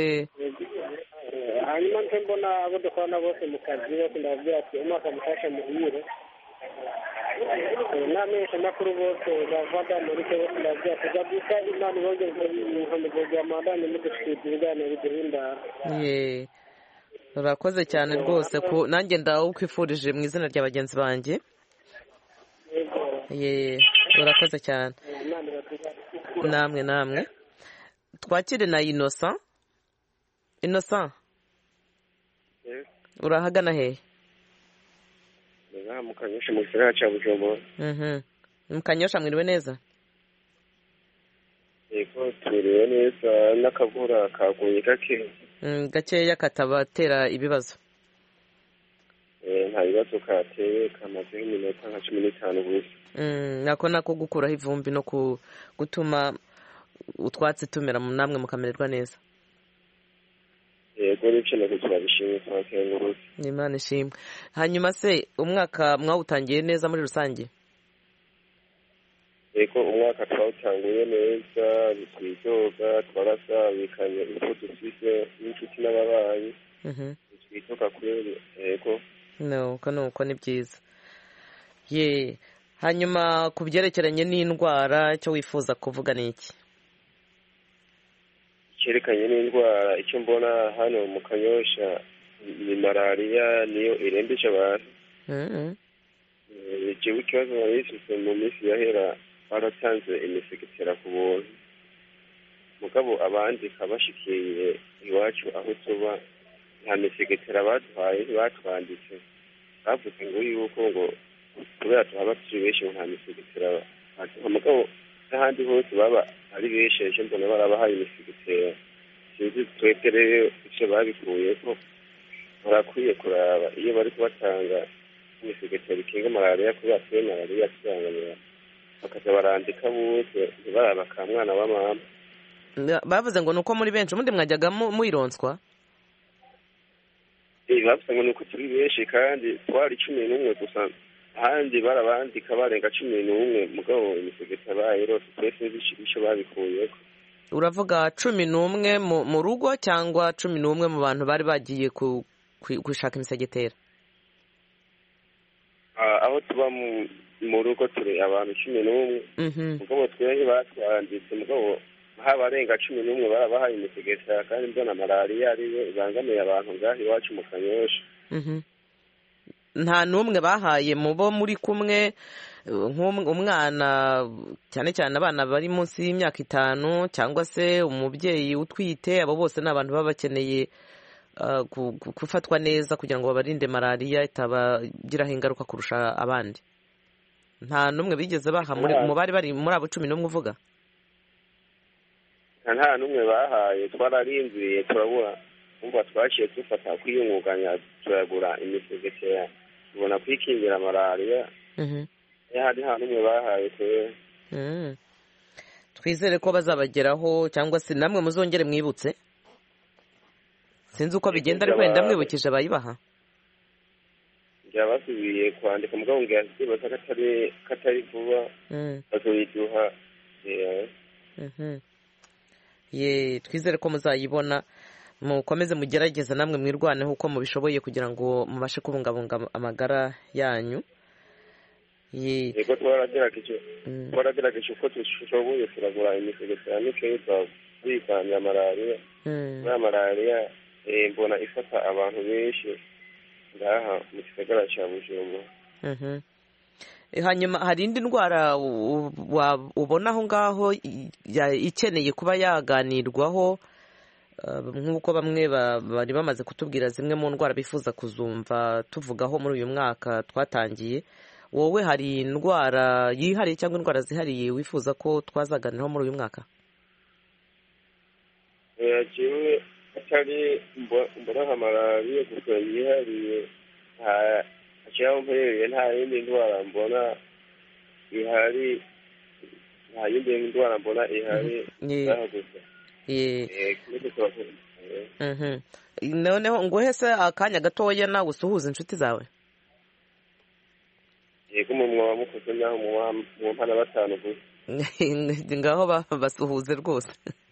hanyuma nse mbona abo dukorana bose mu kazi bose ndababwira ati umwaka mushasha muhire. n'amenshi makuru bose bavada muri cyo bose ndababwira ati gabuka imana ibongeze umuhamagezi wa mandani mudushikiriza ibiganiro biduhimbara. urakoze cyane rwose ko nanjye ndawukwifurije mu izina rya bagenzi banjye. ye urakoze cyane. namwe namwe twakire na Innocent. Innocent urahagana hehe? mu Kanyosha mu gisagara cya Bujumbura. mu Kanyosha mwiriwe neza? yego twiriwe neza n'akavura kaguye gake gakeya katabatera ibibazo. nta bibazo kateye kamaze nk'iminota nka cumi n'itanu gusa. nako nako gukuraho ivumbi no gutuma utwatsi tumera namwe mukamererwa neza. yego n'icyo nacyo turabishimye twakengurutse. Imana ishimwe. hanyuma se umwaka mwawutangiye neza muri rusange? eko umwaka twawutanguye neza bitwidoga twarasabikanye uko dufise n'inshuti n'ababanyi bitwidoga kweri eko nuko nuko ni byiza ye hanyuma ku byerekeranye n'indwara icyo wifuza kuvuga ni iki cyerekanye n'indwara icyo mbona hano mu Kanyosha ni malariya niyo irembeje abantu jewe ikibazo narifise mu minsi yahera baratanze imisegetera ku buntu mugabo abandi kabashikiye iwacu aho tuba nta misegetera baduhaye ntibatwanditse bavuze ngo yuko ngo kubera tuhaba turi benshi nta misegetera baduha mugabo n'ahandi hose baba ari benshi ejo mbona barabahaye imisegetera sinzi twebwe rero ivyo babikuye ko barakwiye kuraba iyo bari kubatanga imisegetera ikinga malariya kubera twe malariya turangamira bakaza barandika bose ntibaraba ka mwana wa mama bavuze ngo nuko muri benshi ubundi mwajyaga mwironswa eh bavuze ngo nuko turi benshi kandi twari cumi n'umwe gusa ahandi barabandika barenga cumi n'umwe mugabo imisegetera bayirose twese bisho babikuyeko uravuga cumi n'umwe mu rugo cyangwa cumi n'umwe mu bantu bari bagiye gushaka imisegetera aho tuba mu rugo turi abantu cumi n'umwe mugabo twebwe batwanditse mugabo habarenga cumi n'umwe barabahaye imisegetera kandi mbona malariya ariyo ibangamiye abantu ngaho iwacu mu Kanyosha nta n'umwe bahaye mu bo muri kumwe umwana cyane cyane abana bari munsi y'imyaka itanu cyangwa se umubyeyi utwite abo bose ni abantu baba bakeneye gufatwa neza kugira ngo babarinde malariya itabagiraho ingaruka kurusha abandi nta n'umwe bigeze baha mu bari bari muri abo cumi n'umwe uvuga nta n'umwe bahaye twararinziriye turabura umva twaciye dufata kwiyungunganya turagura imisegetera tubona kwikingira malariya hari nta n'umwe bahaye twebwe twizere ko bazabageraho cyangwa se namwe muzongere mwibutse sinzi uko bigenda ariko wenda mwibukije abayibaha byabasubiye kwandika mugabo ngo yasibaza katari katari vuba bazoyiduha ye twizere ko muzayibona mukomeze mugerageza namwe mwirwaneho uko mubishoboye kugira ngo mubashe kubungabunga amagara yanyu yego twaragerageje twaragerageje uko dushoboye turagura imisegetera n'ikeza twiganya malariya muri malariya mbona ifata abantu benshi ngaha mu gisagara cya Bujumbura hanyuma hari indi ndwara ubona aho ngaho ikeneye kuba yaganirwaho nk'uko bamwe bari bamaze kutubwira zimwe mu ndwara bifuza kuzumva tuvugaho muri uyu mwaka twatangiye wowe hari indwara yihariye cyangwa indwara zihariye wifuza ko twazaganiraho muri uyu mwaka yewe atari mbona nka malariya gusa yihariye nta mpereye nta yindi ndwara mbona ihari nta yindi ndwara mbona ihari gusa noneho nguhe se akanya gatoya nawe usuhuza inshuti zawe yego mu mwaba mukoze naho mu mpana batanu gusa ngaho basuhuze rwose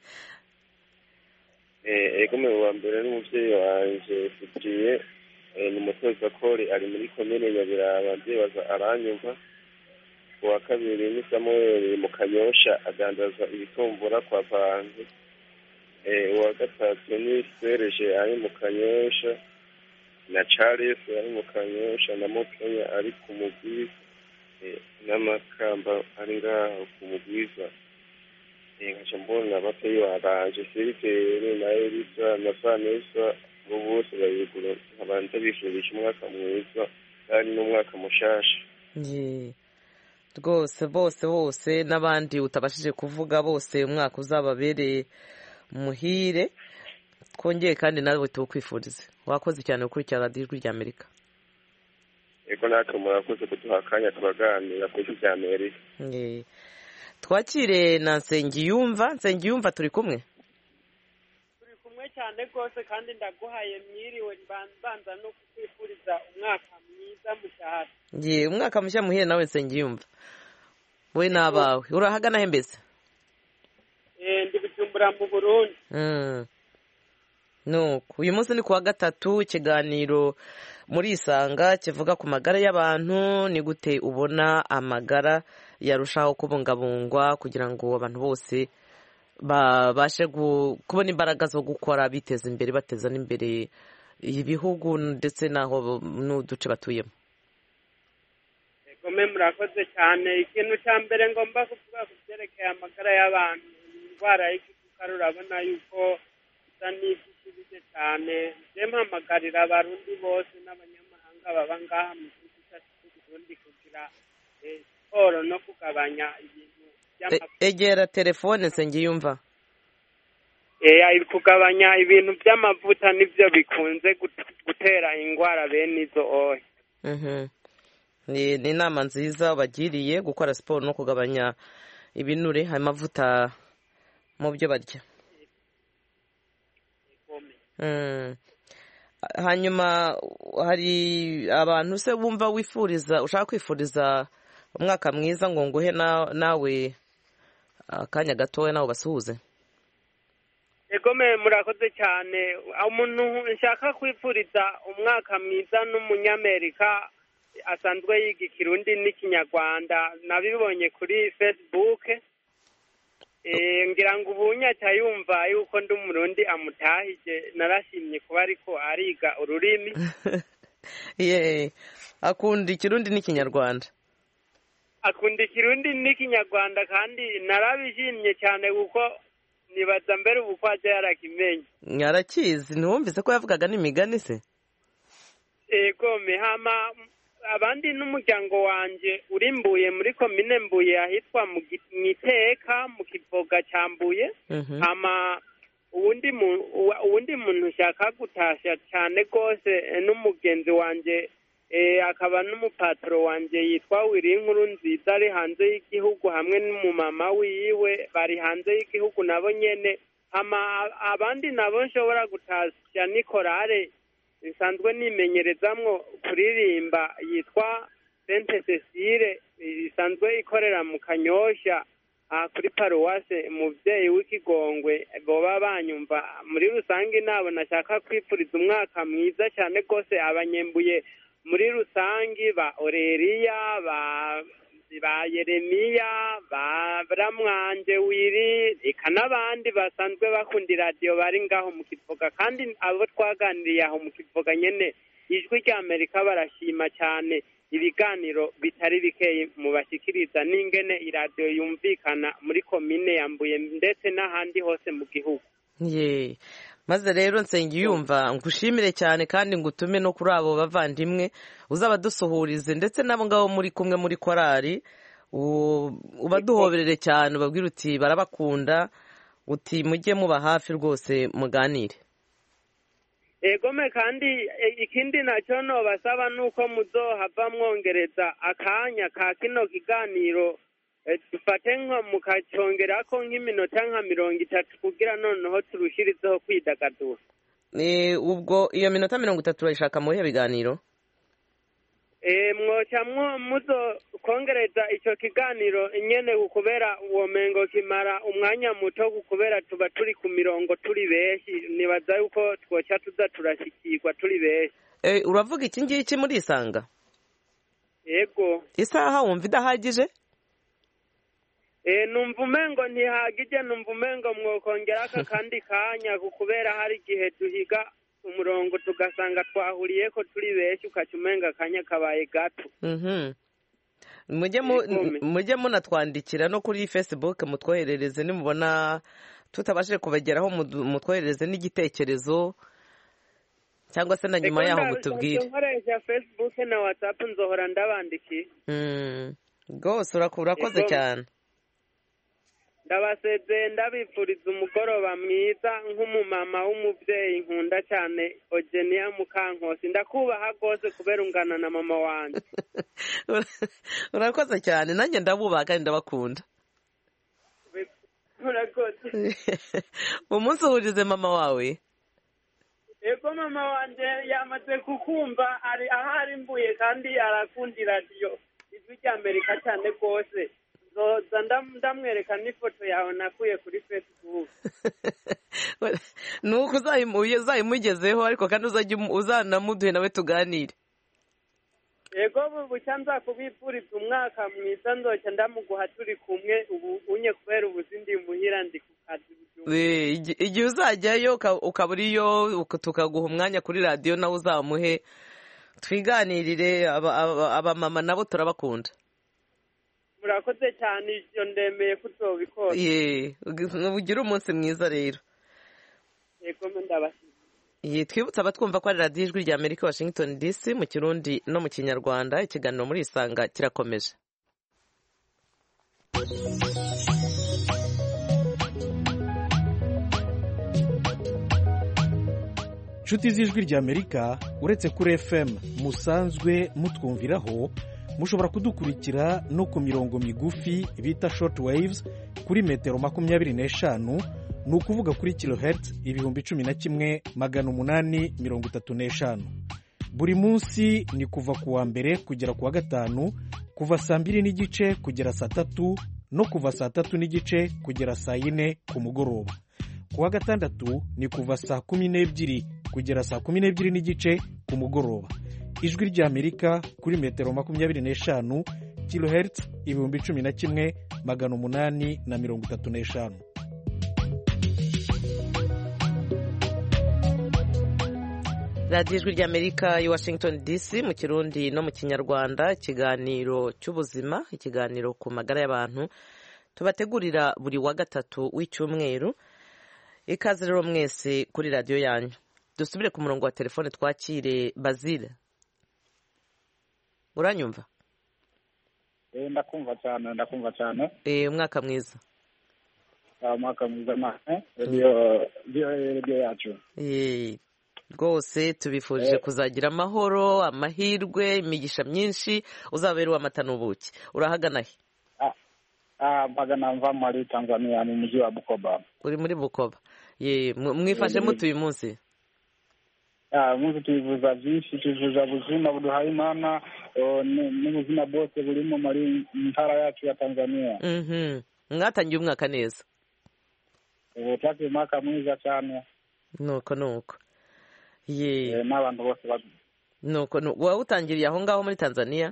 yego mu wa mbere n'umubyeyi wanje Cyprien ni umutoza kori ari muri komine Nyabiraba ndibaza aranyumva uwa kabiri ni Samuel mu Kanyosha agandaza ibitumbura kwa Vanze uwa gatatu ni Serge ari mu Kanyosha na Charles ari mu Kanyosha na Mukenya ari ku Mugwiza n'Amakamba ari ngaho ku Mugwiza nkaca mbona abatoyi baranje Sirikeri na Elisa na Vanessa bo bose bayigura abantu bifurije umwaka mwiza kandi n'umwaka mushasha rwose bose bose n'abandi utabashije kuvuga bose umwaka uzababereye muhire twongeye kandi nawe tukwifurize wakoze cyane gukurikira radiyo ijwi ry'Amerika yego natwe murakoze kuduha akanya tubaganira ku ijwi ry'Amerika twakire na Nsengiyumva Nsengiyumva turi kumwe turi kumwe cyane rwose kandi ndaguhaye mwiriwe mbanza no kukwifuriza umwaka mwiza mushyashya ye umwaka mushya muhire nawe Nsengiyumva we n'abawe urahagana he mbese? ndi Bujumbura mu Burundi. nuko uyu munsi ni kuwa gatatu, ikiganiro muri Isanga kivuga ku magara y'abantu. Ni gute ubona amagara yarushaho kubungabungwa kugira ngo abantu bose babashe kubona imbaraga zo gukora biteza imbere, bateza n'imbere ibihugu ndetse n'aho n'uduce batuyemo? Gome murakoze cyane. Ikintu cya mbere ngomba kuvuga ku byerekeye amagara y'abantu, indwara y'igifuka urabona yuko isa n'ifite cyane. Je mpamagarira abarundi bose n'abanyamahanga baba ngaha mu gihugu cyacu cy'u Burundi kugira siporo no kugabanya ibintu by'amavuta. Egera telefone Nsengiyumva. Eh, kugabanya ibintu by'amavuta nibyo bikunze gutera indwara bene izo ohe. Mhm. Ni inama nziza bagiriye gukora siporo no kugabanya ibinure amavuta mu byo barya. Hanyuma hari abantu se bumva wifuriza ushaka kwifuriza umwaka mwiza ngo nguhe nawe akanya gatoya nawe basuhuze? Egome murakoze cyane. Umuntu nshaka kwifuriza umwaka mwiza n'umunyamerika asanzwe yiga Kirundi n'ikinyarwanda, nabibonye kuri Facebook. Eh, ngira ngo ubunyata yumva yuko ndi umurundi amutahije, narashimye kuba ariko ariga ururimi. Ye, akunda Kirundi n'ikinyarwanda. Akunda Kirundi n'ikinyarwanda kandi narabishimye cyane kuko nibaza mbere uko aje yarakimenye. Nyarakizi, ntiwumvise ko yavugaga n'imigani se? Ego mehama abandi n'umuryango wanje urimbuye muri komine Mbuye ahitwa mu Giteka mu Kivoga cyambuye. Ama uwundi uwundi muntu ushaka gutasha cyane gose n'umugenzi wanje eh akaba n'umupatro wanje yitwa Wirinkuru Nziza ari hanze y'igihugu hamwe n'umumama wiwe bari hanze y'igihugu nabo nyene. Ama abandi nabo nshobora gutasha ni korale isanzwe nimenyerezamwo kuririmba yitwa Sainte Cecile, isanzwe ikorera mu Kanyosha kuri paruwase umuvyeyi w'Ikigongwe. Boba banyumva muri rusange nabo nashaka kwipfuriza umwaka mwiza cyane gose abanyembuye muri rusange ba Orelia ba ba Yeremiya ba Bramwanje wiri eka n'abandi basanzwe bakundira radio bari ngaho mu Kivoga, kandi abo twaganiriye aho mu Kivoga nyene ijwi rya Amerika barashima cyane ibiganiro bitari bikeye mu bashikiriza n'ingene iradio yumvikana muri komine yambuye ndetse n'ahandi hose mu gihugu. Ye, maze rero Nsengiyumva ngushimire cyane kandi ngutume no kuri abo bavandimwe uzabadusuhurize ndetse nabo ngabo muri kumwe muri korari ubaduhoberere cyane ubabwira uti barabakunda, uti mujye muba hafi rwose muganire. Egome kandi ikindi nacyo no basaba nuko muzohava mwongereza akanya ka kino kiganiro dufate nko mukacyongerako nk'iminota nka mirongo itatu kugira noneho turushirizeho kwidagadura. Eh, ubwo iyo minota mirongo itatu urayishaka mu biganiro? Eh, mwoca muzo kongereza ico kiganiro nyene kubera uwo mengo kimara umwanya muto kubera tuba turi ku mirongo turi beshi, nibaza yuko twoca tuza turashikirwa turi beshi. Eh, uravuga iki ngiki muri Isanga? Yego. Isaha wumva idahagije? Eh, numva umengo ntihagije, numva umengo mwokongera aka kandi kanya kubera hari gihe duhiga umurongo tugasanga twahuriye ko turi beshi ukacumenga kanya kabaye gato. Mhm. Mujye mujye munatwandikira no kuri Facebook mutwoherereze nimubona tutabashije kubageraho mutwoherereze n'igitekerezo cyangwa se na nyuma yaho mutubwire. Nkoresha Facebook na WhatsApp nzohora ndabandikiye. Mm. Gose urakoze cyane. Ndabaseze ndabipfuriza umugoroba mwiza nk'umumama w'umuvyeyi nkunda cyane Ogenia Mukankosi, ndakubaha gose kubera ungana na mama wanje. Urakoze cyane, nanjye ndabubaha kandi ndabakunda. Urakoze. Umunsi uhurize mama wawe? Ego mama wanje yamaze kukumva ari ahari Mbuye kandi arakunda radio ijwi rya Amerika cyane gose. zoza ndamwereka n'ifoto yawe nakuye kuri Facebook. Nuko uzayimugezeho ariko kandi uzanamuduhe nawe tuganire. Yego bucya nza kubipfuriza umwaka mwiza nzoca ndamuguha turi kumwe ubu unye kubera ubuzindi muhira ndi ku kazi. Igihe uzajyayo ukabura iyo tukaguha umwanya kuri radiyo nawe uzamuhe twiganirire. Abamama nabo turabakunda. Murakoze cyane ibyo ndemeye kuzobikora. Ye ugira umunsi mwiza rero. Yego ndabashimira. Ye twibutsa abatwumva ko ari radiyo ijwi rya Amerika Washington D C mu Kirundi no mu Kinyarwanda. Ikiganiro muri Isanga kirakomeje. Nshuti z'ijwi rya Amerika uretse kuri F M musanzwe mutwumviraho, mushobora kudukurikira no ku mirongo migufi bita short waves kuri metero makumyabiri n'eshanu, ni ukuvuga kuri kilohertz ibihumbi cumi na kimwe magana umunani mirongo itatu n'eshanu. Buri munsi ni kuva ku wa mbere kugera ku wa gatanu, kuva saa mbiri n'igice kugera saa tatu no kuva saa tatu n'igice kugera saa yine ku mugoroba. Ku wa gatandatu ni kuva saa kumi n'ebyiri kugera saa kumi n'ebyiri n'igice ku mugoroba. Ijwi rya Amerika kuri metero makumyabiri n'eshanu, kilohertz ibihumbi cumi na kimwe magana umunani na mirongo itatu n'eshanu. radiyo ijwi rya Amerika i Washington D C mu Kirundi no mu Kinyarwanda. Ikiganiro cy'ubuzima, ikiganiro ku magara y'abantu tubategurira buri wa gatatu w'icyumweru. Ikaze rero mwese kuri radiyo yanyu. Dusubire ku murongo wa telefone twakire Bazile. Uranyumva? Eh ndakumva cyane ndakumva cyane. Eh umwaka mwiza. Ah umwaka mwiza nahe. Radio radio yacu. Eh rwose tubifurije kuzagira amahoro, amahirwe, imigisha myinshi, uzaberewe amata n'ubuki. Urahagana he? Ah ah bagana mva muri Tanzania mu mujyi wa Bukoba. Uri muri Bukoba. Ye mwifashe mutu uyu munsi? Ah munsi tuvuza byinshi, tuvuza buzima buduhaye Imana n'ubuzima bwose burimo muri ntara yacu ya Tanzania. Mhm. Mwatangiye umwaka neza. Eh twatse umwaka mwiza cyane. Nuko nuko. Ye n'abantu bose bazi. Nuko wowe utangiriye aho ngaho muri Tanzania?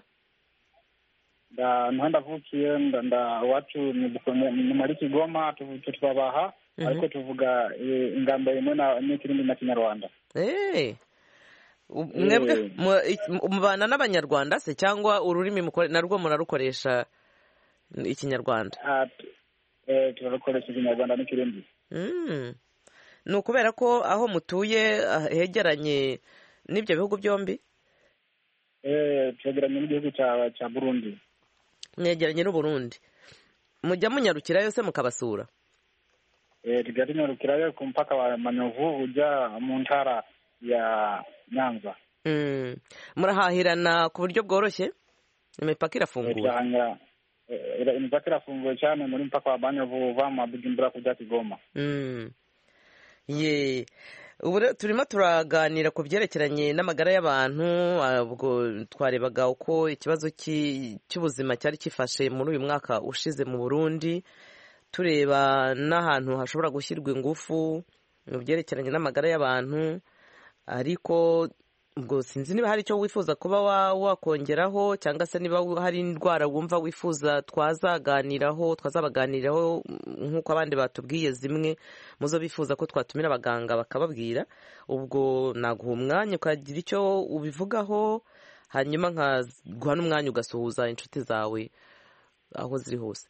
Da ntanda vukiye nda watu ni muri Kigoma tubaha ariko tuvuga ingamba imwe na n'ikirindi na Kinyarwanda. Eh mwebwe mubana n'abanyarwanda se cyangwa ururimi narwo murarukoresha Ikinyarwanda? Eh turarukoresha Ikinyarwanda n'ikirindi. Mm. Ni ukubera ko aho mutuye hegeranye n'ibyo bihugu byombi? Eh twegeranye n'igihugu cya cya Burundi. Mwegeranye n'u Burundi. Mujya munyarukirayo se mukabasura? Eh tugari nyarukirayo ku mpaka wa Manyovu ujya mu ntara ya Nyanza. Mm. Murahahirana ku buryo bworoshye? Imipaka irafunguye? Eh imipaka irafunguye cyane muri mpaka wa Manyovu uva mu Bujumbura kujya Kigoma. Mm. Ye ubu turimo turaganira ku byerekeranye n'amagara y'abantu. Ubwo twarebaga uko ikibazo cy'ubuzima cyari kifashe muri uyu mwaka ushize mu Burundi, tureba n'ahantu hashobora gushyirwa ingufu mu byerekeranye n'amagara y'abantu. Ariko ubwo sinzi niba hari icyo wifuza kuba wakongeraho cyangwa se niba hari indwara wumva wifuza twazaganiraho twazabaganiraho nk'uko abandi batubwiye zimwe muzo bifuza ko twatumira abaganga bakababwira. Ubwo naguha umwanya ukagira icyo ubivugaho, hanyuma nkaguha n'umwanya ugasuhuza inshuti zawe aho ziri hose.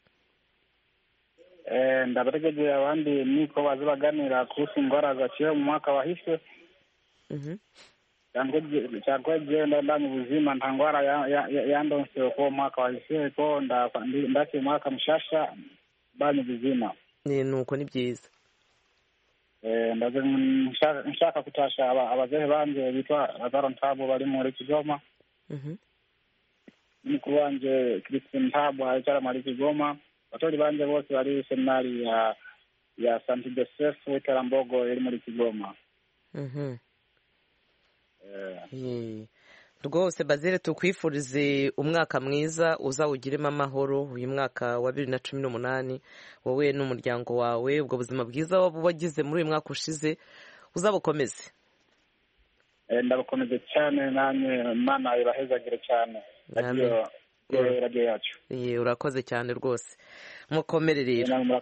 Eh ndabategeye abandi niko bazabaganira ku indwara zaciye mu mwaka wahise. Mhm. cyangwa genda ndani ubuzima nta ndwara yandonse ko mwaka wahise ko ndake mwaka mushasha bani ubuzima. Ni nuko ni byiza. Eh ndaze nshaka kutasha abazehe banje bitwa Lazaro Ntabo bari muri Kigoma. Mhm. Mukuru wanje Christine Ntabo ari muri Kigoma. Batori banje bose bari seminari ya ya Saint Joseph Wetarambogo iri muri Kigoma. Mhm. Eh rwose Bazile tukwifurize umwaka mwiza uzawugiremo amahoro uyu mwaka wa bibiri na cumi n'umunani wowe n'umuryango wawe ubwo buzima bwiza wagize muri uyu mwaka ushize uzabukomeze. ndabukomeze cyane namwe Imana irahezagire cyane radiyo radiyo yacu. urakoze cyane rwose mukomere rero.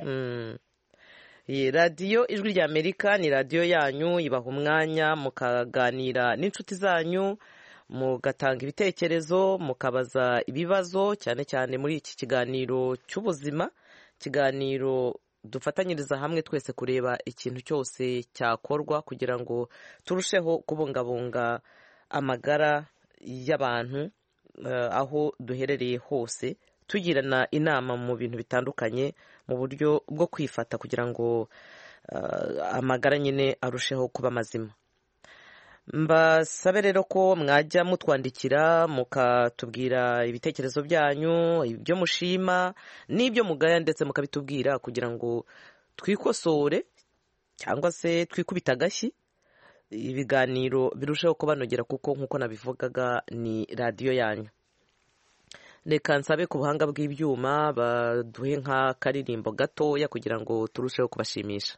radiyo ijwi rya Amerika ni radiyo yanyu, ibaha umwanya mukaganira n'inshuti zanyu, mugatanga ibitekerezo, mukabaza ibibazo, cyane cyane muri iki kiganiro cy'ubuzima, ikiganiro dufatanyiriza hamwe twese kureba ikintu cyose cyakorwa kugira ngo turusheho kubungabunga amagara y'abantu aho duherereye hose, tugirana inama mu bintu bitandukanye mu buryo bwo kwifata kugira ngo amagara nyine arusheho kuba mazima. Mbasabe rero ko mwajya mutwandikira mukatubwira ibitekerezo byanyu, ibyo mushima n'ibyo mugaya, ndetse mukabitubwira kugira ngo twikosore cyangwa se twikubita agashyi, ibiganiro birusheho kubanogera kuko nk'uko nabivugaga ni radiyo yanyu. Reka nsabe ku buhanga bw'ibyuma baduhe nk'akaririmbo gatoya kugira ngo turusheho kubashimisha.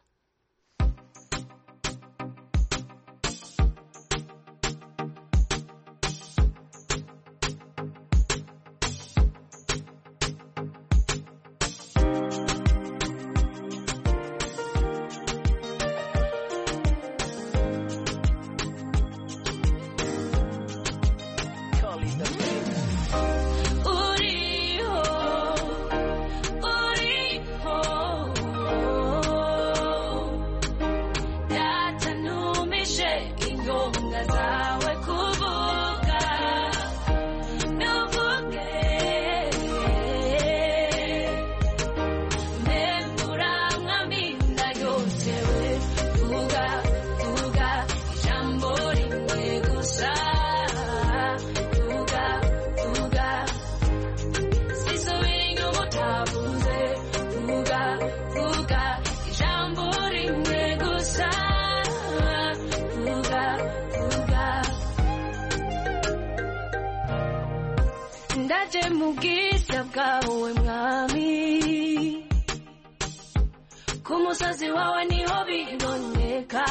Kumusazi wawe niho biboneka,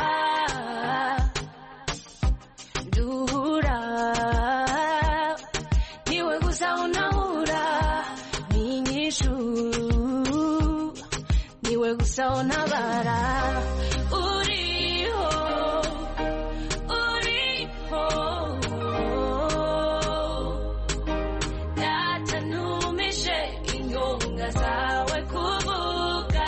duhura niwe gusa unahura n'inyishu, niwe gusa unabara. Uriho uriho data ntumishe inyonga zawe kuvuga,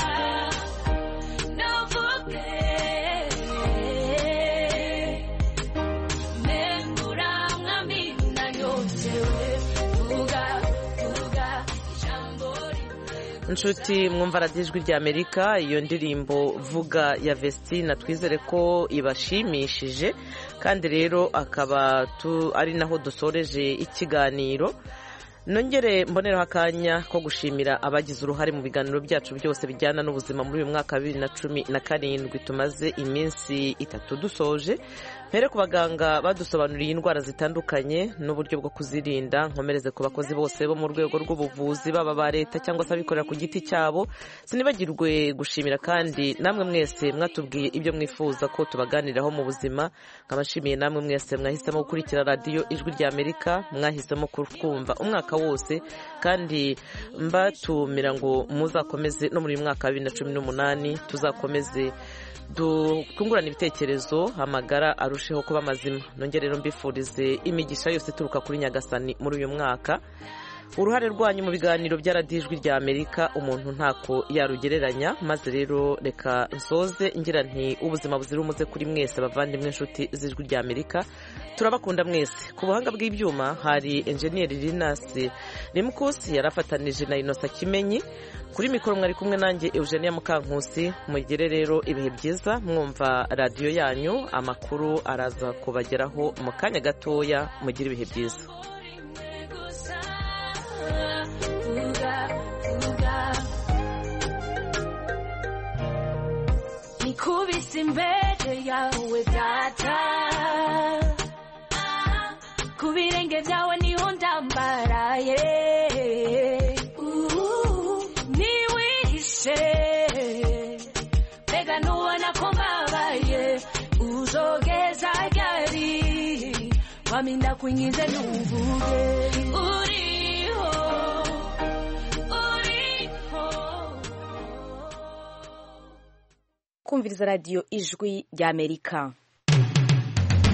inshuti mwumva radiyo ijwi rya Amerika. Iyo ndirimbo vuga ya Vestina twizere ko ibashimishije, kandi rero akaba ari naho dusoreje ikiganiro. Nongere mbonereho akanya ko gushimira abagize uruhare mu biganiro byacu byose bijyana n'ubuzima muri uyu mwaka wa bibiri na cumi na karindwi tumaze iminsi itatu dusoje. Mpere ku baganga badusobanuriye indwara zitandukanye n'uburyo bwo kuzirinda. Nkomereze ku bakozi bose bo mu rwego rw'ubuvuzi, baba ba leta cyangwa se abikorera ku giti cyabo. Sinibagirwe gushimira kandi namwe mwese mwatubwiye ibyo mwifuza ko tubaganiraho mu buzima. Nkabashimiye namwe mwese mwahisemo gukurikira radiyo ijwi rya Amerika, mwahisemo kumva umwaka wose, kandi mbatumira ngo muzakomeze no muri uyu mwaka wa bibiri na cumi n'umunani tuzakomeze dutungurana ibitekerezo, amagara arusheho kuba mazima. Nongere rero mbifurize imigisha yose ituruka kuri Nyagasani muri uyu mwaka. Uruhare rwanyu mu biganiro bya radiyo ijwi rya Amerika umuntu ntako yarugereranya. Maze rero reka nsoze ngira nti ubuzima buzira umuze kuri mwese bavandimwe inshuti z'ijwi rya Amerika. Turabakunda mwese. Ku buhanga bw'ibyuma hari enjeniyeri Linasi Rimkusi yarafatanije na Inosa Kimenyi. Kuri mikoro mwari kumwe nanjye Eugenia Mukankusi. Mugire rero ibihe byiza mwumva radiyo yanyu. Amakuru araza kubageraho mu kanya gatoya. Mugire ibihe byiza. Nikubise imbere yawe data, ku birenge byawe niho ndambaraye niwihishe mbega nubona ko mbabaye uzogeza ryari waminda kunyize nuvuge uriho uriho. Kumviriza radiyo ijwi ry'Amerika.